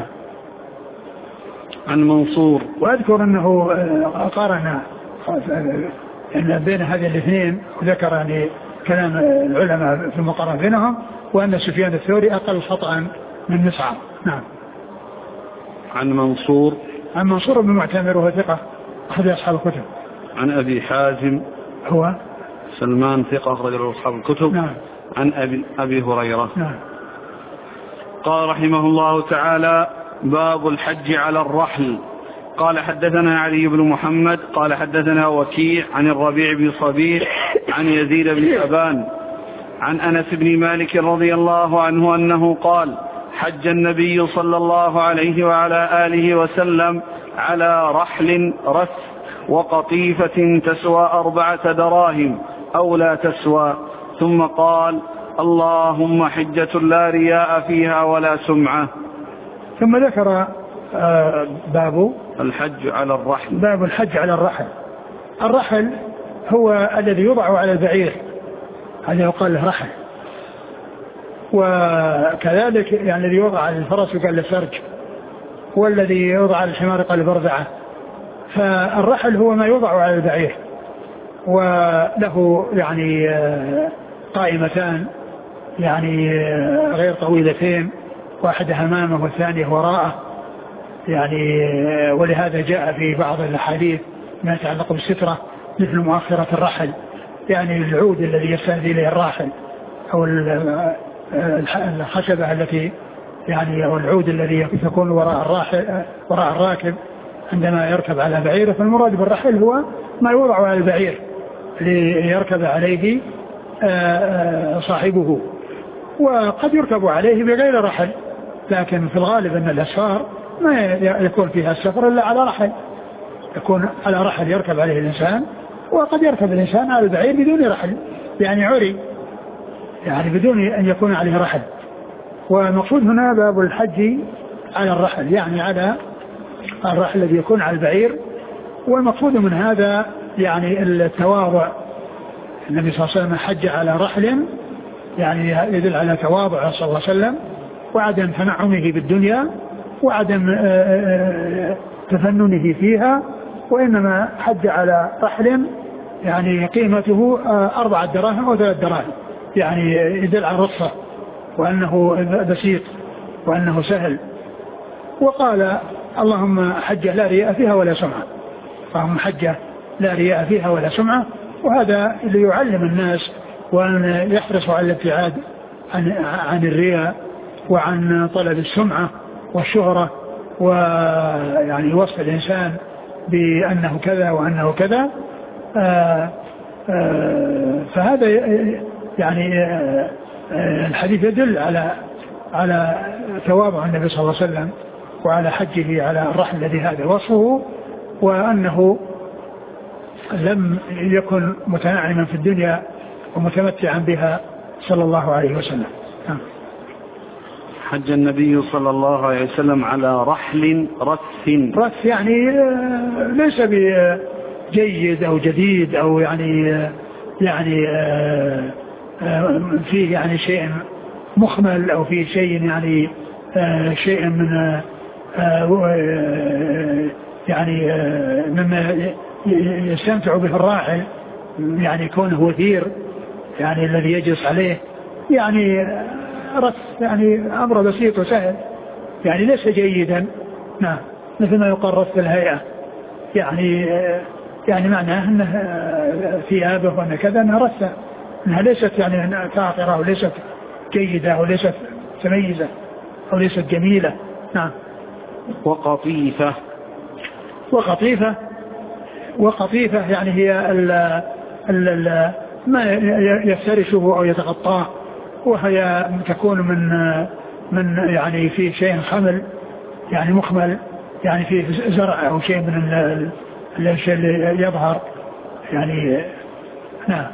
عن منصور. وأذكر أنه قارن أن بين هذه الاثنين وذكر يعني كلام العلماء في المقارنة بينهم، وأن سفيان الثوري أقل خطأ من مسعر. نعم. عن منصور. عن منصور بن معتمر وهو ثقة أخذ أصحاب الكتب. عن أبي حازم هو سلمان ثقة أخرج أصحاب الكتب. نعم. عن أبي, أبي هريرة. نعم. قال رحمه الله تعالى باب الحج على الرحل. قال حدثنا علي بن محمد قال حدثنا وكيع عن الربيع بن صبيح عن يزيد بن أبان عن أنس بن مالك رضي الله عنه أنه قال حج النبي صلى الله عليه وعلى آله وسلم على رحل رث وقطيفة تسوى أربعة دراهم أو لا تسوى، ثم قال اللهم حجة لا رياء فيها ولا سمعة. ثم ذكر باب الحج على الرحل. باب الحج على الرحل. الرحل هو الذي يوضع على البعير، هذا يقال له رحل. وكذلك يعني الذي يوضع على الفرس يقال له سرج، والذي يوضع على الحمار يقال له برزعة. فالرحل هو ما يوضع على البعير، وله يعني قائمتان يعني غير طويلتين، واحدة أمامه والثانية وراءه، يعني ولهذا جاء في بعض الأحاديث ما يتعلق بالسترة مثل مؤخرة الرحل، يعني العود الذي يستند إليه الراحل أو الخشبة التي يعني أو العود الذي يكون وراء الراحل وراء الراكب عندما يركب على بعيره. فالمراد بالرحل هو ما يوضع على البعير ليركب عليه صاحبه، وقد يركب عليه بغير رحل، لكن في الغالب أن الأسفار ما يكون فيها السفر إلا على رحل، يكون على رحل يركب عليه الإنسان، وقد يركب الإنسان على البعير بدون رحل يعني عري، يعني بدون أن يكون عليه رحل. والمقصود هنا باب الحج على الرحل، يعني على الرحل الذي يكون على البعير. والمقصود من هذا يعني التواضع، النبي صلى الله عليه وسلم حج على رحل، يعني يدل على تواضع صلى الله عليه وسلم وعدم تنعمه بالدنيا وعدم تفننه فيها، وإنما حج على رحل يعني قيمته أربعة دراهم أو ثلاث دراهم، يعني يدل على الرخصة وأنه بسيط وأنه سهل. وقال اللهم حجة لا رياء فيها ولا سمعة، اللهم حجة لا رياء فيها ولا سمعة، وهذا اللي يعلم الناس وأن يحرصوا على الابتعاد عن, عن الرياء وعن طلب السمعة والشهرة، ويعني وصف الإنسان بأنه كذا وأنه كذا. آآ آآ فهذا يعني الحديث يدل على على تواضع النبي صلى الله عليه وسلم وعلى حجه على الرحل الذي هذا وصفه، وأنه لم يكن متنعما في الدنيا ومتمتعا بها صلى الله عليه وسلم. حج النبي صلى الله عليه وسلم على رحل رث. رث يعني ليس بجيد أو جديد أو يعني يعني فيه يعني شيء مخمل أو فيه شيء يعني شيء من يعني مما يستمتع به الراحل، يعني كونه وثير يعني الذي يجلس عليه، يعني رث يعني أمر بسيط وسهل، يعني ليس جيدا. نعم، مثل ما يقال رث الهيئة، يعني يعني معناه أنه ثيابه وأن كذا أنها رثة، أنها ليست يعني فاخرة وليست جيدة وليست متميزة أو ليست جميلة. نعم. وقطيفة. وقطيفة وقطيفة يعني هي ال ال ال ما يفترشه أو يتغطاه، وهي تكون من من يعني في شيء خمل يعني مخمل، يعني في زرع أو شيء من الشيء اللي يظهر يعني. نعم.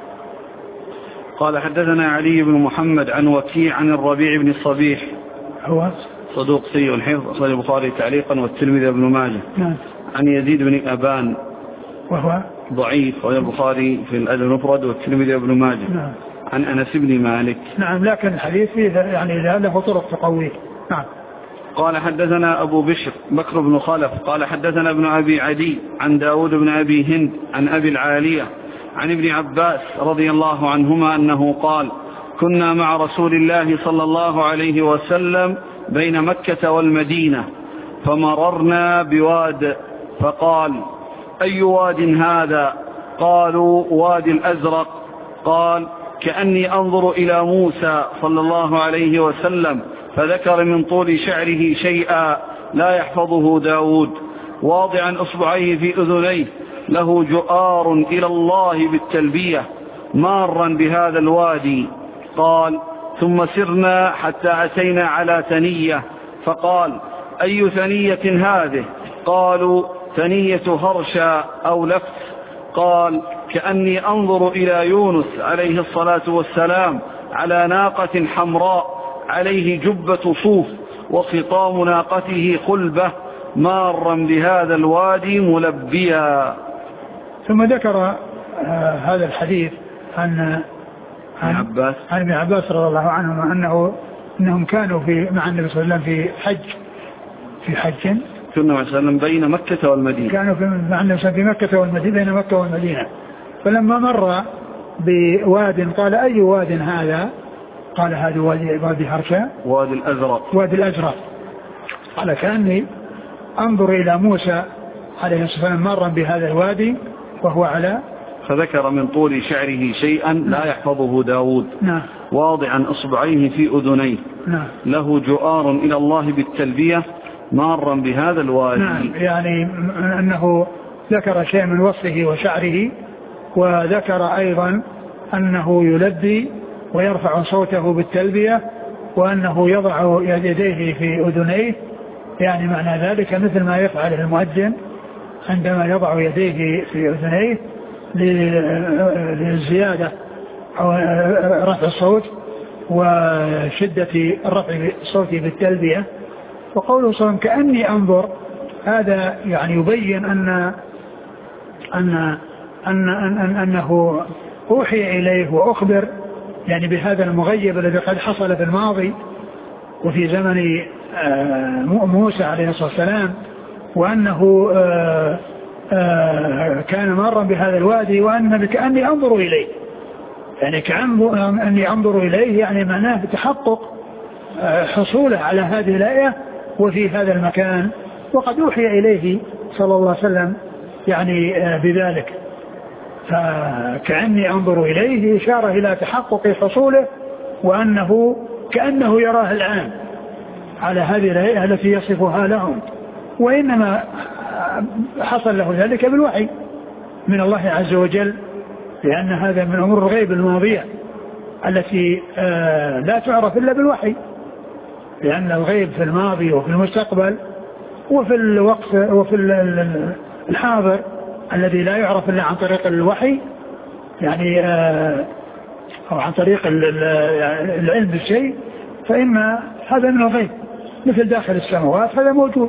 قال حدثنا علي بن محمد عن وكيع عن الربيع بن الصبيح هو صدوق سيء الحفظ، أخرج البخاري تعليقا والترمذي وابن ماجه. نعم. عن يزيد بن أبان وهو ضعيف، أخرج البخاري في الأدب المفرد والترمذي وابن ماجه. نعم. عن أنس بن مالك. نعم، لكن الحديث فيه يعني له طرق تقويه. نعم. قال حدثنا أبو بشر بكر بن خلف قال حدثنا ابن أبي عدي عن داود بن أبي هند عن أبي العالية عن ابن عباس رضي الله عنهما أنه قال كنا مع رسول الله صلى الله عليه وسلم بين مكة والمدينة فمررنا بواد فقال أي واد هذا؟ قالوا وادي الأزرق. قال كأني أنظر إلى موسى صلى الله عليه وسلم فذكر من طول شعره شيئا لا يحفظه داود واضعا أصبعيه في أذنيه له جؤار إلى الله بالتلبية مارا بهذا الوادي. قال ثم سرنا حتى أتينا على ثنية فقال أي ثنية هذه؟ قالوا ثنية هرشا أو لفت. قال كأني أنظر إلى يونس عليه الصلاة والسلام على ناقة حمراء عليه جبة صوف وخطام ناقته خلبة مارا بهذا الوادي ملبيا. ثم ذكر آه هذا الحديث عن عن عباس عن ابن عباس رضي الله عنهما أنه أنهم كانوا في مع النبي صلى الله عليه وسلم في حج في حج كنا مع وسلم بين مكة والمدينة كانوا في مع النبي في مكة والمدينة بين مكة والمدينة فلما مر بواد قال أي واد هذا؟ قال هذا وادي وادي هرشا وادي الأزرق وادي الأزرق. قال كأني أنظر إلى موسى عليه الصلاة والسلام مرا بهذا الوادي وهو على. فذكر من طول شعره شيئا لا يحفظه داود. نعم. واضعا إصبعيه في أذنيه. نعم. له جؤار إلى الله بالتلبية مارا بهذا الوادي. نعم. يعني أنه ذكر شيء من وصله وشعره، وذكر أيضا أنه يلبي ويرفع صوته بالتلبية، وأنه يضع يديه في أذنيه، يعني معنى ذلك مثل ما يفعل المؤذن عندما يضع يديه في أذنيه للزيادة أو رفع الصوت وشدة الرفع الصوت بالتلبية. وقوله صلى الله عليه وسلم كأني أنظر، هذا يعني يبين أن أن أن أن أنه أوحي إليه وأخبر يعني بهذا المغيب الذي قد حصل في الماضي وفي زمن موسى عليه الصلاة والسلام، وأنه كان مارا بهذا الوادي، وأن كأني أنظر إليه، يعني كأني أنظر إليه يعني معناه تحقق حصوله على هذه الآية وفي هذا المكان، وقد أوحي إليه صلى الله عليه وسلم يعني بذلك. فكأني أنظر إليه إشارة إلى تحقق حصوله، وأنه كأنه يراه الآن على هذه الآية التي يصفها لهم، وإنما حصل له ذلك بالوحي من الله عز وجل، لأن هذا من أمور الغيب الماضية التي لا تعرف إلا بالوحي، لأن الغيب في الماضي وفي المستقبل وفي الوقت وفي الحاضر الذي لا يعرف إلا عن طريق الوحي، يعني أو عن طريق العلم بالشيء، فإن هذا من الغيب مثل داخل السماوات هذا موجود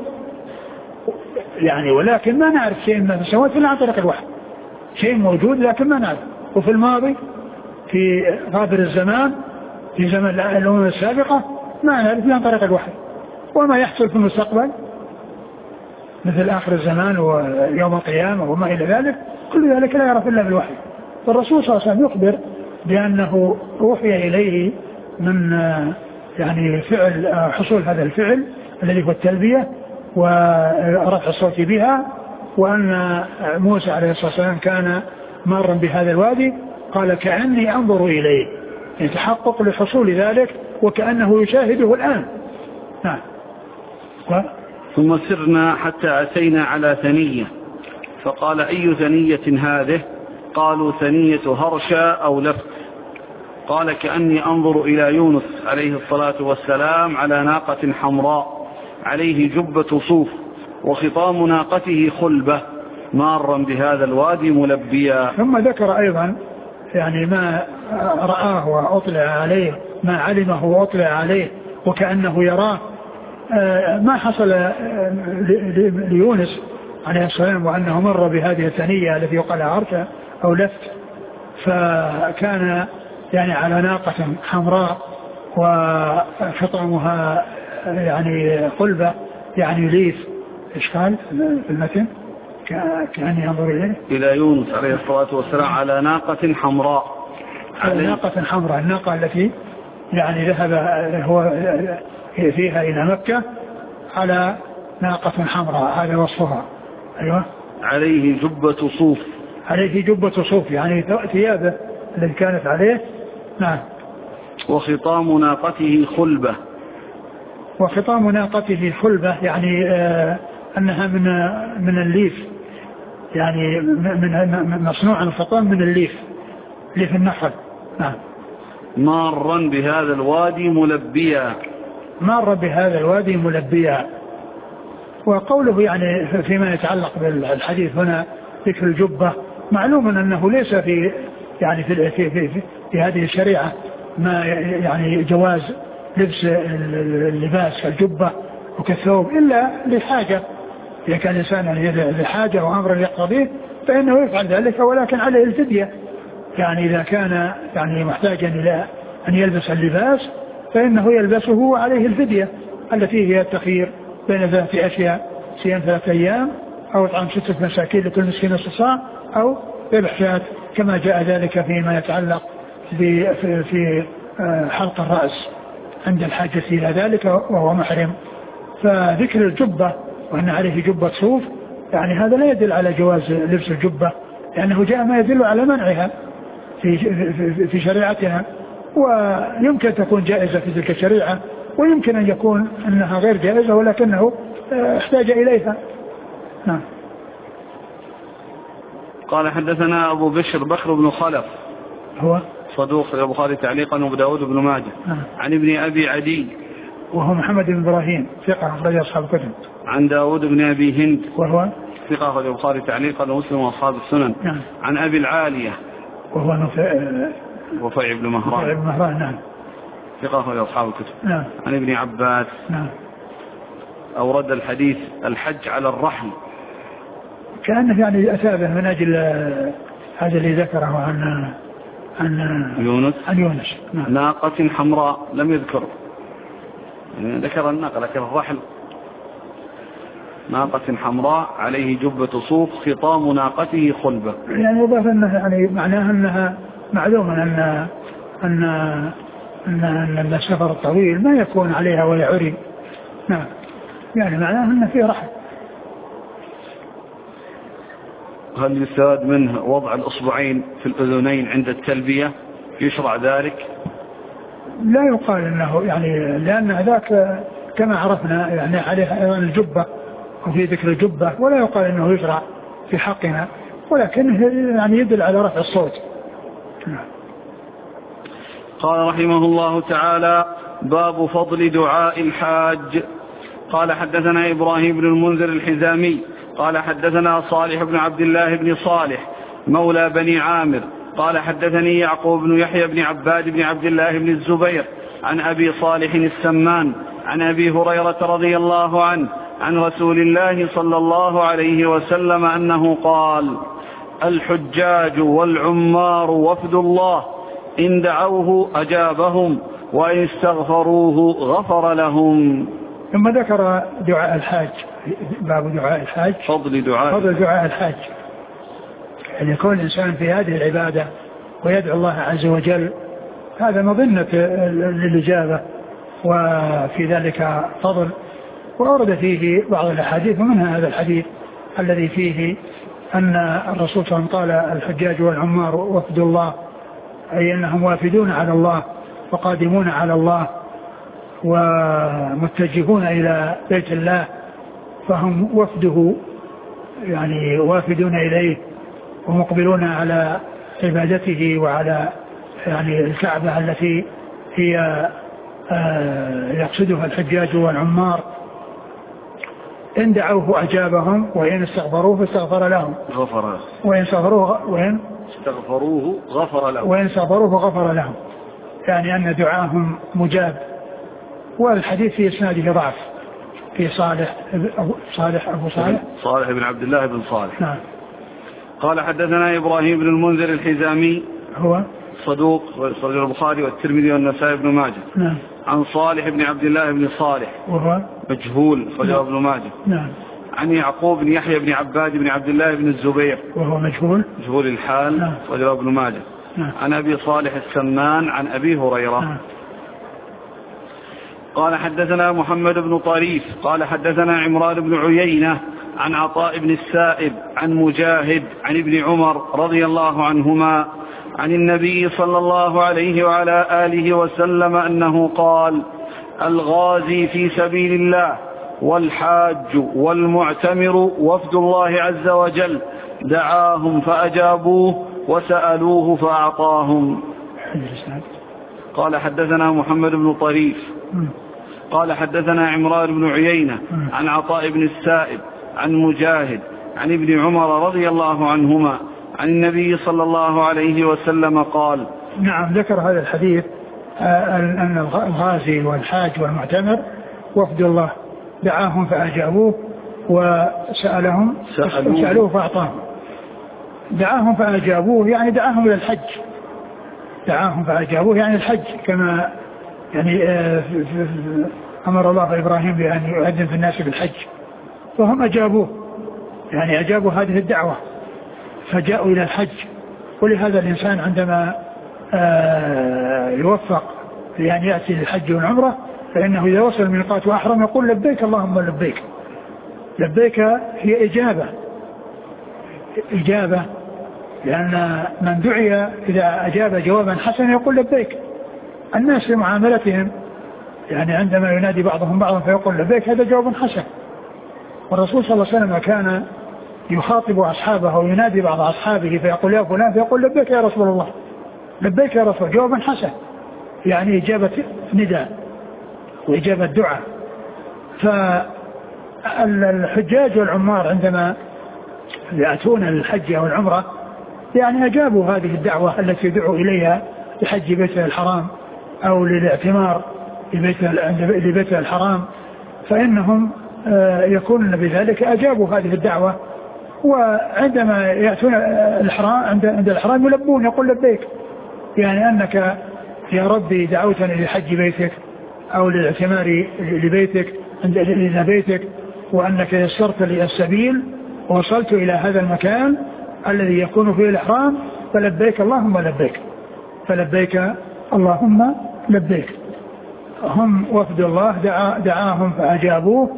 يعني، ولكن ما نعرف شيء من السماوات إلا عن طريق الوحي، شيء موجود لكن ما نعرف. وفي الماضي في غابر الزمان في زمن الأمم السابقة ما نعرف إلا عن طريق الوحي، وما يحصل في المستقبل مثل آخر الزمان ويوم القيامة وما إلى ذلك كل ذلك لا يعرف إلا بالوحي. فالرسول صلى الله عليه وسلم يخبر بأنه أوحي إليه من يعني فعل حصول هذا الفعل الذي هو التلبية ورفع الصوت بها، وأن موسى عليه الصلاة والسلام كان مارا بهذا الوادي، قال كأني أنظر إليه، يتحقق لحصول ذلك وكأنه يشاهده الآن. نعم. و... ثم سرنا حتى أتينا على ثنية، فقال أي ثنية هذه؟ قالوا ثنية هرشا أو لفت. قال كأني أنظر إلى يونس عليه الصلاة والسلام على ناقة حمراء عليه جبة صوف وخطام ناقته خلبة مارا بهذا الوادي ملبيا. ثم ذكر أيضا يعني ما رآه وأطلع عليه، ما علمه وأطلع عليه وكأنه يراه، ما حصل ليونس عليه السلام وأنه مر بهذه الثنية التي يقال عرشة أو لفت، فكان يعني على ناقة حمراء وخطامها يعني قلبة يعني ليف. إيش قال في المتن؟ كأن ينظر إليه إلى يونس عليه الصلاة والسلام على ناقة حمراء، على ناقة حمراء، الناقة التي يعني ذهب هو فيها إلى مكة على ناقة حمراء، هذا وصفها. أيوة. عليه جبة صوف، عليه جبة صوف يعني ثيابه التي كانت عليه. نعم. وخطام ناقته خلبة، وخطام ناقته خلبة يعني آه أنها من من الليف، يعني من مصنوع الخطام من الليف، ليف النخل. نعم. مارا بهذا الوادي ملبيا، مار بهذا الوادي ملبيا. وقوله يعني فيما يتعلق بالحديث هنا ذكر الجبة، معلوم أنه ليس في يعني في في في, في, في هذه الشريعة ما يعني جواز لبس اللباس كالجبة وكالثوب إلا لحاجة، إذا كان الإنسان لحاجة أو أمر يقتضيه فإنه يفعل ذلك، ولكن عليه الفدية، يعني إذا كان يعني محتاجا إلى أن يلبس اللباس فإنه يلبسه وعليه الفدية التي هي التخيير بين ثلاثة أشياء: صيام ثلاثة أيام، أو إطعام ستة مساكين لكل مسكين نصف صاع، أو ذبح شاة، كما جاء ذلك فيما يتعلق في, في حلق الرأس عند الحاجة إلى ذلك وهو محرم. فذكر الجبة وأن عليه جبة صوف، يعني هذا لا يدل على جواز لبس الجبة، لأنه جاء ما يدل على منعها في, في, في شريعتنا، ويمكن تكون جائزة في تلك الشريعة، ويمكن أن يكون أنها غير جائزة ولكنه احتاج إليها. نعم. قال حدثنا أبو بشر بكر بن خلف هو صدوق البخاري تعليقا وابو داود بن ماجه. نعم. عن ابن أبي عدي وهو محمد بن إبراهيم ثقة أخرج أصحاب الكتب. عن داود بن أبي هند وهو ثقة أخرج البخاري تعليقا ومسلم وأصحاب السنن. نعم. عن أبي العالية وهو وفيع بن مهران. وفيع بن مهران. نعم. ثقة أخرج أصحاب الكتب. نعم. عن ابن عباس. نعم. أورد الحديث الحج على الرحل، كأنه يعني أتابه من أجل هذا اللي ذكره عن عن يونس عن يونس. نعم. ناقة حمراء لم يذكر، يعني ذكر الناقة لكن الرحل ناقة حمراء عليه جبة صوف خطام ناقته خلبة، يعني أضاف أنها يعني معناها أنها معلوم أن أن أن أن السفر الطويل ما يكون عليها ولا عري. نعم. يعني معناها أن فيه رحل. هل يستفاد منه وضع الأصبعين في الأذنين عند التلبية؟ يشرع ذلك؟ لا يقال أنه يعني، لأن ذاك كما عرفنا يعني عليه أيضا الجبة وفي ذكر الجبة، ولا يقال أنه يشرع في حقنا، ولكن يعني يدل على رفع الصوت. قال رحمه الله تعالى: باب فضل دعاء الحاج. قال حدثنا إبراهيم بن المنذر الحزامي قال حدثنا صالح بن عبد الله بن صالح مولى بني عامر قال حدثني يعقوب بن يحيى بن عباد بن عبد الله بن الزبير عن أبي صالح السمان عن أبي هريرة رضي الله عنه عن رسول الله صلى الله عليه وسلم أنه قال: الحجاج والعمار وفد الله، إن دعوه أجابهم وإن استغفروه غفر لهم. ثم ذكر دعاء الحاج، باب دعاء الحاج، فضل دعاء فضل دعاء الحاج، أن يكون الإنسان في هذه العبادة ويدعو الله عز وجل، هذا مظنة للإجابة وفي ذلك فضل. وأورد فيه بعض الأحاديث، ومنها هذا الحديث الذي فيه أن الرسول صلى الله عليه وسلم قال: الحجاج والعمار وفد الله، أي أنهم وافدون على الله وقادمون على الله ومتجهون إلى بيت الله، فهم وفده، يعني وافدون إليه ومقبلون على عبادته وعلى يعني الكعبة التي هي يقصدها الحجاج والعمار. إن دعوه أجابهم وإن استغفروه فاستغفر لهم غفر، وإن استغفروه وإن استغفروه غفر لهم وإن استغفروه غفر لهم، يعني أن دعاهم مجاب. والحديث في إسناده ضعف، في صالح أبو صالح أبو صالح صالح بن عبد الله بن صالح. نعم. قال حدثنا إبراهيم بن المنذر الحزامي هو صدوق صدوق البخاري والترمذي والنسائي بن ماجه. نعم. عن صالح بن عبد الله بن صالح وهو مجهول صدوق ابن ماجه. نعم. عن يعقوب بن يحيى بن عباد بن عبد الله بن الزبير وهو مجهول مجهول الحال. نعم. صدوق ابن ماجه. نعم. عن أبي صالح السمان عن أبي هريرة. نعم. قال حدثنا محمد بن طريف قال حدثنا عمران بن عيينة عن عطاء بن السائب عن مجاهد عن ابن عمر رضي الله عنهما عن النبي صلى الله عليه وعلى آله وسلم أنه قال: الغازي في سبيل الله والحاج والمعتمر وفد الله عز وجل، دعاهم فأجابوه وسألوه فأعطاهم. قال حدثنا محمد بن طريف قال حدثنا عمران بن عيينة عن عطاء بن السائب عن مجاهد عن ابن عمر رضي الله عنهما عن النبي صلى الله عليه وسلم قال. نعم. ذكر هذا الحديث أن الغازي والحاج والمعتمر وفد الله، دعاهم فأجابوه وسألهم سألوه, سألوه فأعطاهم. دعاهم فأجابوه يعني دعاهم إلى الحج، دعاهم فأجابوه يعني الحج، كما يعني أمر الله إبراهيم بأن يؤذن في الناس بالحج، فهم أجابوه، يعني أجابوا هذه الدعوة فجاءوا إلى الحج. ولهذا الإنسان عندما يوفق لأن يأتي للحج والعمرة، فإنه إذا وصل الميقات وأحرم يقول: لبيك اللهم لبيك، لبيك هي إجابة إجابة لأن من دعي إذا أجاب جوابا حسنا يقول لبيك. الناس في معاملتهم يعني عندما ينادي بعضهم بعضا فيقول لبيك هذا جواب حسن. والرسول صلى الله عليه وسلم كان يخاطب أصحابه وينادي بعض أصحابه فيقول يا فلان فيقول لبيك يا رسول الله لبيك يا رسول جوابا حسن يعني إجابة نداء وإجابة دعاء. فالحجاج والعمار عندما يأتون للحج أو العمرة يعني أجابوا هذه الدعوة التي دعوا إليها لحج بيت الحرام أو للاعتمار لبيت الحرام فإنهم يكونون بذلك أجابوا هذه الدعوة. وعندما يأتون الحرام عند الحرام يلبون يقول لبيك يعني أنك يا ربي دعوتني لحج بيتك أو للاعتمار لبيتك عند بيتك وأنك يسرت لي السبيل ووصلت إلى هذا المكان الذي يكون فيه الإحرام فلبيك اللهم لبيك فلبيك اللهم لبيك. هم وفد الله دعا دعاهم فأجابوه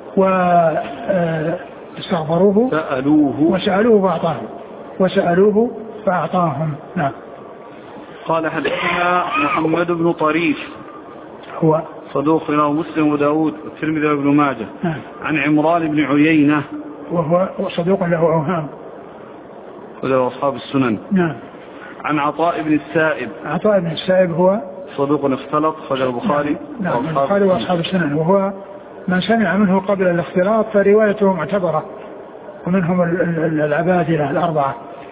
واستغفروه سألوه وسألوه فأعطاهم وسألوه فأعطاهم. نعم. قال حدثنا محمد بن طريف هو صدوق له مسلم وداود والترمذي وابن ماجه. نعم. عن عمران بن عيينة وهو صدوق له أوهام وله أصحاب السنن. نعم. عن عطاء بن السائب عطاء بن السائب هو صدوق اختلط خرج البخاري نعم. نعم. البخاري وأصحاب السنن وهو من سمع منه قبل الاختلاط فروايته معتبرة ومنهم العبادلة الأربعة.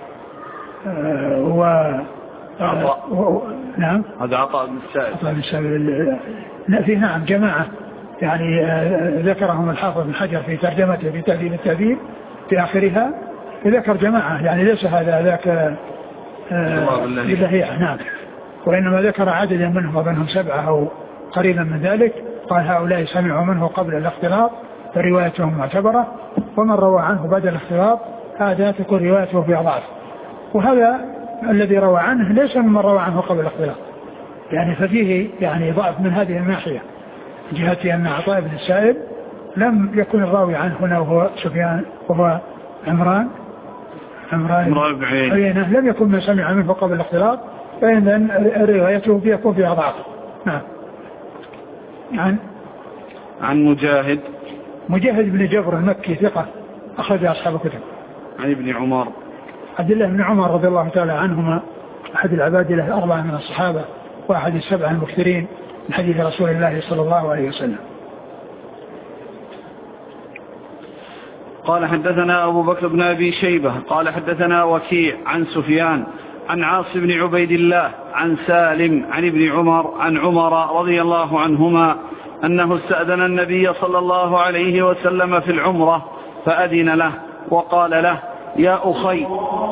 و عطاء نعم هذا عطاء بن السائب عطاء بن السائب في نعم جماعة يعني ذكرهم الحافظ بن حجر في ترجمته في تهذيب التهذيب في آخرها ذكر جماعة يعني ليس هذا ذاك باللهيعة. نعم. وإنما ذكر عددا منهم وبينهم سبعة أو قريبا من ذلك قال هؤلاء سمعوا منه قبل الاختلاط فروايتهم معتبرة ومن روى عنه بعد الاختلاط هذا تكون روايته في ضعف. وهذا الذي روى عنه ليس ممن روى عنه قبل الاختلاط يعني ففيه يعني ضعف من هذه الناحية جهة أن عطاء بن السائب لم يكن الراوي عنه هنا وهو سفيان وهو عمران عمران بن عيينة لم يكن من سمع منه قبل الاختلاط فإن روايته يكون فيها ضعف. نعم. عن عن مجاهد مجاهد بن جبر المكي ثقة أخرج أصحاب الكتب. عن ابن عمر عبد الله بن عمر رضي الله تعالى عنهما أحد العبادلة الأربعة من الصحابة وأحد السبعة المكثرين من حديث رسول الله صلى الله عليه وسلم. قال حدثنا أبو بكر بن أبي شيبة قال حدثنا وكيع عن سفيان عن عاصم بن عبيد الله عن سالم عن ابن عمر عن عمر رضي الله عنهما أنه استأذن النبي صلى الله عليه وسلم في العمرة فأذن له وقال له يا أخي.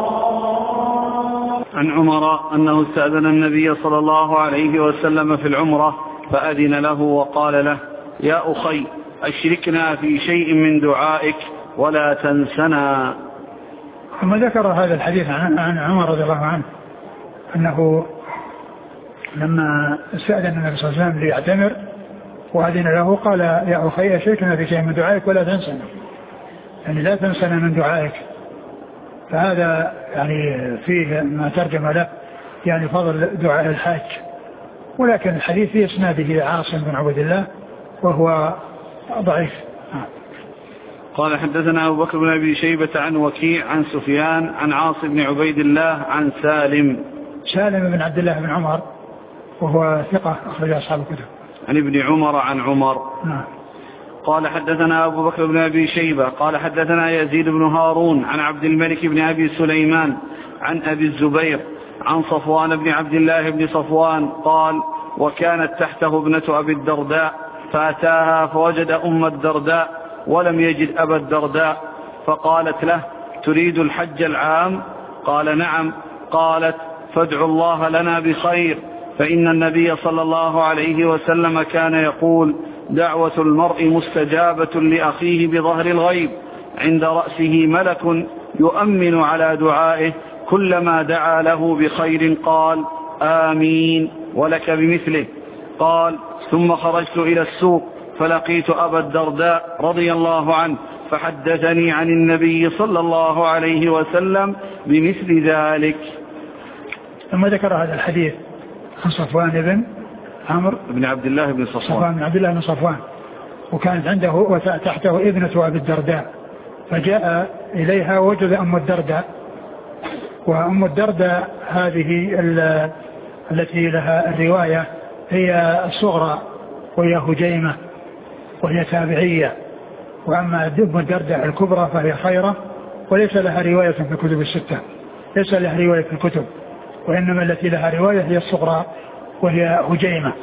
عن عمر أنه استأذن النبي صلى الله عليه وسلم في العمرة فأذن له وقال له يا أخي أشركنا في شيء من دعائك ولا تنسنا. ثم ذكر هذا الحديث عن عمر رضي الله عنه أنه لما استأذن النبي صلى الله عليه وسلم ليعتمر وأذن له قال يا أخي أشركنا في شيء من دعائك ولا تنسنا يعني لا تنسنا من دعائك. فهذا يعني فيه ما ترجم له يعني فضل دعاء الحاج ولكن الحديث في إسناده عاصم بن عبد الله وهو ضعيف. قال حدثنا أبو بكر بن أبي شيبة عن وكيع عن سفيان عن عاصم بن عبيد الله عن سالم سالم بن عبد الله بن عمر وهو ثقة أخرج أصحاب الكتب. عن ابن عمر عن عمر. نعم. قال حدثنا أبو بكر بن أبي شيبة قال حدثنا يزيد بن هارون عن عبد الملك بن أبي سليمان عن أبي الزبير عن صفوان بن عبد الله بن صفوان قال وكانت تحته ابنة أبي الدرداء فأتاها فوجد أم الدرداء ولم يجد أبا الدرداء فقالت له تريد الحج العام؟ قال نعم. قالت فادعوا الله لنا بخير فإن النبي صلى الله عليه وسلم كان يقول دعوة المرء مستجابة لأخيه بظهر الغيب عند رأسه ملك يؤمن على دعائه كلما دعا له بخير قال آمين ولك بمثله. قال ثم خرجت إلى السوق فلقيت أبا الدرداء رضي الله عنه فحدثني عن النبي صلى الله عليه وسلم بمثل ذلك. ثم ذكر هذا الحديث عن صفوان بن عمرو بن عبد الله بن صفوان صفوان بن عبد الله بن صفوان، وكانت عنده وتحته ابنة أبي الدرداء، فجاء إليها وجد أم الدرداء، وأم الدرداء هذه التي لها الرواية هي الصغرى وهي هجيمة وهي تابعية، وأما أم الدرداء الكبرى فهي خيرة وليس لها رواية في الكتب الستة، ليس لها رواية في الكتب، وإنما التي لها رواية هي الصغرى وهي هجيمة.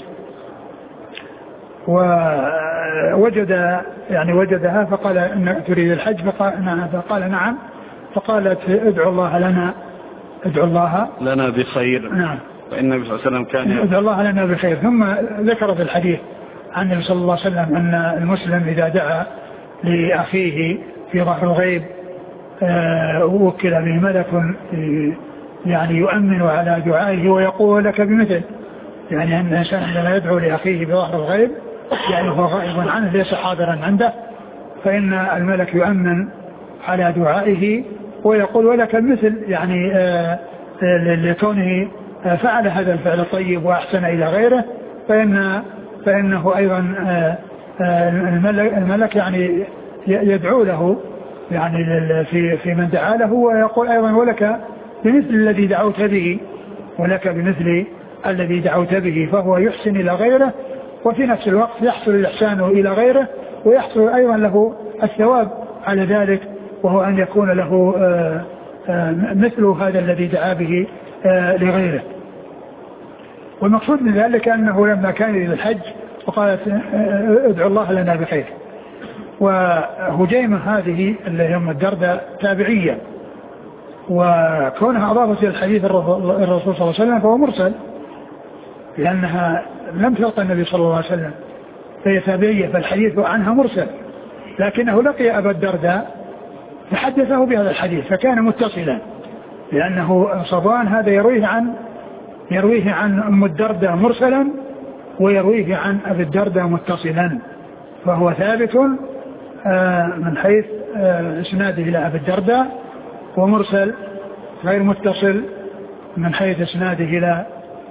ووجد يعني وجدها فقال إن تريد الحج؟ فقال نعم، فقال نعم، فقالت ادعو الله لنا ادعو الله لنا بخير. نعم، فإن النبي صلى الله عليه وسلم كان ادعو الله لنا بخير. ثم ذكر في الحديث عن النبي صلى الله عليه وسلم أن المسلم إذا دعا لأخيه في ظهر الغيب وكل به ملك يعني يؤمن على دعائه ويقول لك بمثل، يعني أن الإنسان عندما يدعو لأخيه بظهر الغيب يعني هو غائب عنه ليس حاضرا عنده، فإن الملك يؤمن على دعائه ويقول ولك المثل، يعني لكونه فعل هذا الفعل الطيب وأحسن إلى غيره، فإن فإنه أيضا الملك, الملك يعني يدعو له يعني في في من دعا له، ويقول أيضا ولك بمثل الذي دعوت به، ولك بمثل الذي دعوت به، فهو يحسن إلى غيره وفي نفس الوقت يحصل الإحسان إلى غيره ويحصل أيضا له الثواب على ذلك، وهو أن يكون له مثل هذا الذي دعا به لغيره. والمقصود من ذلك أنه لما كان إلى الحج وقالت ادعو الله لنا بخير. وهجيمة هذه اللي هي أم الدرداء تابعية، وكونها أضافت إلى الحديث الرسول صلى الله عليه وسلم فهو مرسل، لأنها لم تلقى النبي صلى الله عليه وسلم، فهي تابعية، فالحديث عنها مرسل، لكنه لقي أبا الدرداء فحدثه بهذا الحديث فكان متصلا، لأنه صفوان هذا يرويه عن يرويه عن أم الدرداء مرسلا ويرويه عن أبي الدرداء متصلا، فهو ثابت من حيث اسناده إلى أبي الدرداء، ومرسل غير متصل من حيث اسناده إلى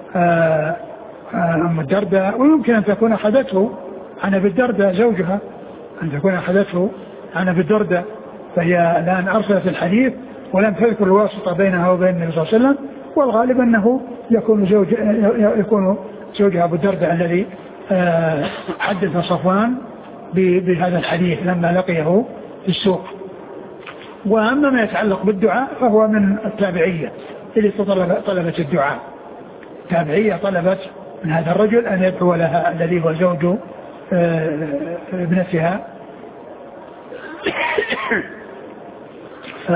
أم الدرداء. ويمكن أن تكون أخذته عن أبي الدرداء زوجها، أن تكون أخذته عن أبي الدرداء، فهي الآن أرسلت الحديث ولم تذكر الواسطة بينها وبين النبي صلى الله عليه وسلم، والغالب أنه يكون زوج يكون زوجها أبو الدرداء الذي حدث صفوان بهذا الحديث لما لقيه في السوق. وأما ما يتعلق بالدعاء فهو من التابعية اللي طلبت الدعاء، تابعية طلبت من هذا الرجل أن يدعو لها الذي هو زوج ابنتها. ف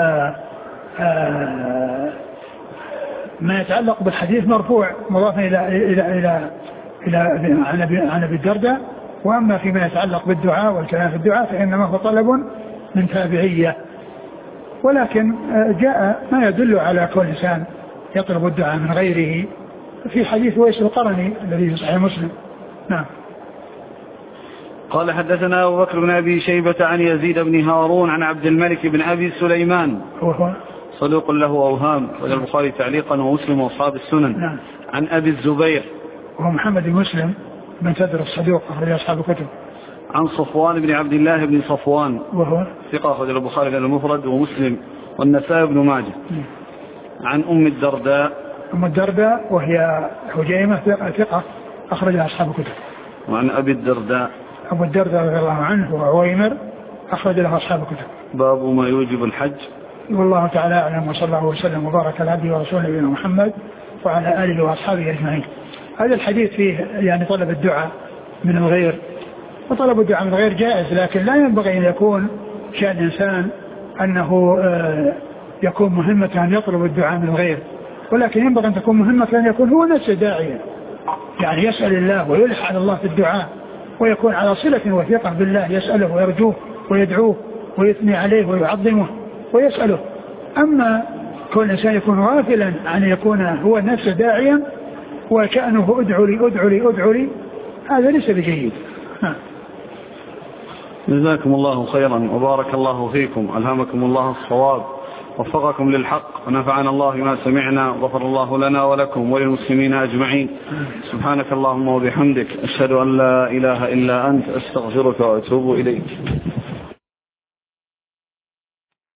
ما يتعلق بالحديث مرفوع مضافا إلى إلى إلى إلى عن أبي الدرداء، وأما فيما يتعلق بالدعاء والكلام في الدعاء فإنما هو طلب من تابعية. ولكن جاء ما يدل على كل إنسان يطلب الدعاء من غيره في حديث ويس القرني الذي في صحيح مسلم. نعم. قال حدثنا أبو بكر بن أبي شيبة عن يزيد بن هارون عن عبد الملك بن أبي سليمان وهو صدوق له أوهام، وله البخاري تعليقا ومسلم وأصحاب السنن. نعم. عن أبي الزبير وهو محمد بن مسلم بن تدر الصدوق أخرج أصحاب الكتب. عن صفوان بن عبد الله بن صفوان وهو ثقة أخرج البخاري له المفرد ومسلم والنسائي بن ماجه. عن أم الدرداء أم الدرداء وهي هجيمة ثقة أخرجها أصحاب الكتب. وعن أبي الدرداء أبو الدرداء رضي الله عنه وعويمر أخرج له أصحاب الكتب. باب ما يوجب الحج. والله تعالى أعلم، وصلى الله وسلم وبارك على عبده ورسوله نبينا محمد وعلى آله وأصحابه أجمعين. هذا الحديث فيه يعني طلب الدعاء من الغير، وطلب الدعاء من الغير جائز، لكن لا ينبغي أن يكون شأن الإنسان أنه يكون مهمة أن يطلب الدعاء من الغير، ولكن ينبغي أن تكون مهمة أن يكون هو نفسه داعيا، يعني يسأل الله ويلح على الله في الدعاء، ويكون على صلة وثيقة بالله، يسأله ويرجوه ويدعوه ويثني عليه ويعظمه ويسأله. أما كل إنسان يكون غافلا عن يكون هو نفسه داعيا وكأنه ادعو لي ادعو لي ادعو لي، هذا ليس بجيد. جزاكم الله خيرا وبارك الله فيكم، ألهمكم الله الصواب، وفقكم للحق، ونفعنا الله ما سمعنا، غفر الله لنا ولكم وللمسلمين أجمعين. سبحانك اللهم وبحمدك، أشهد أن لا إله إلا أنت، أستغفرك وأتوب إليك.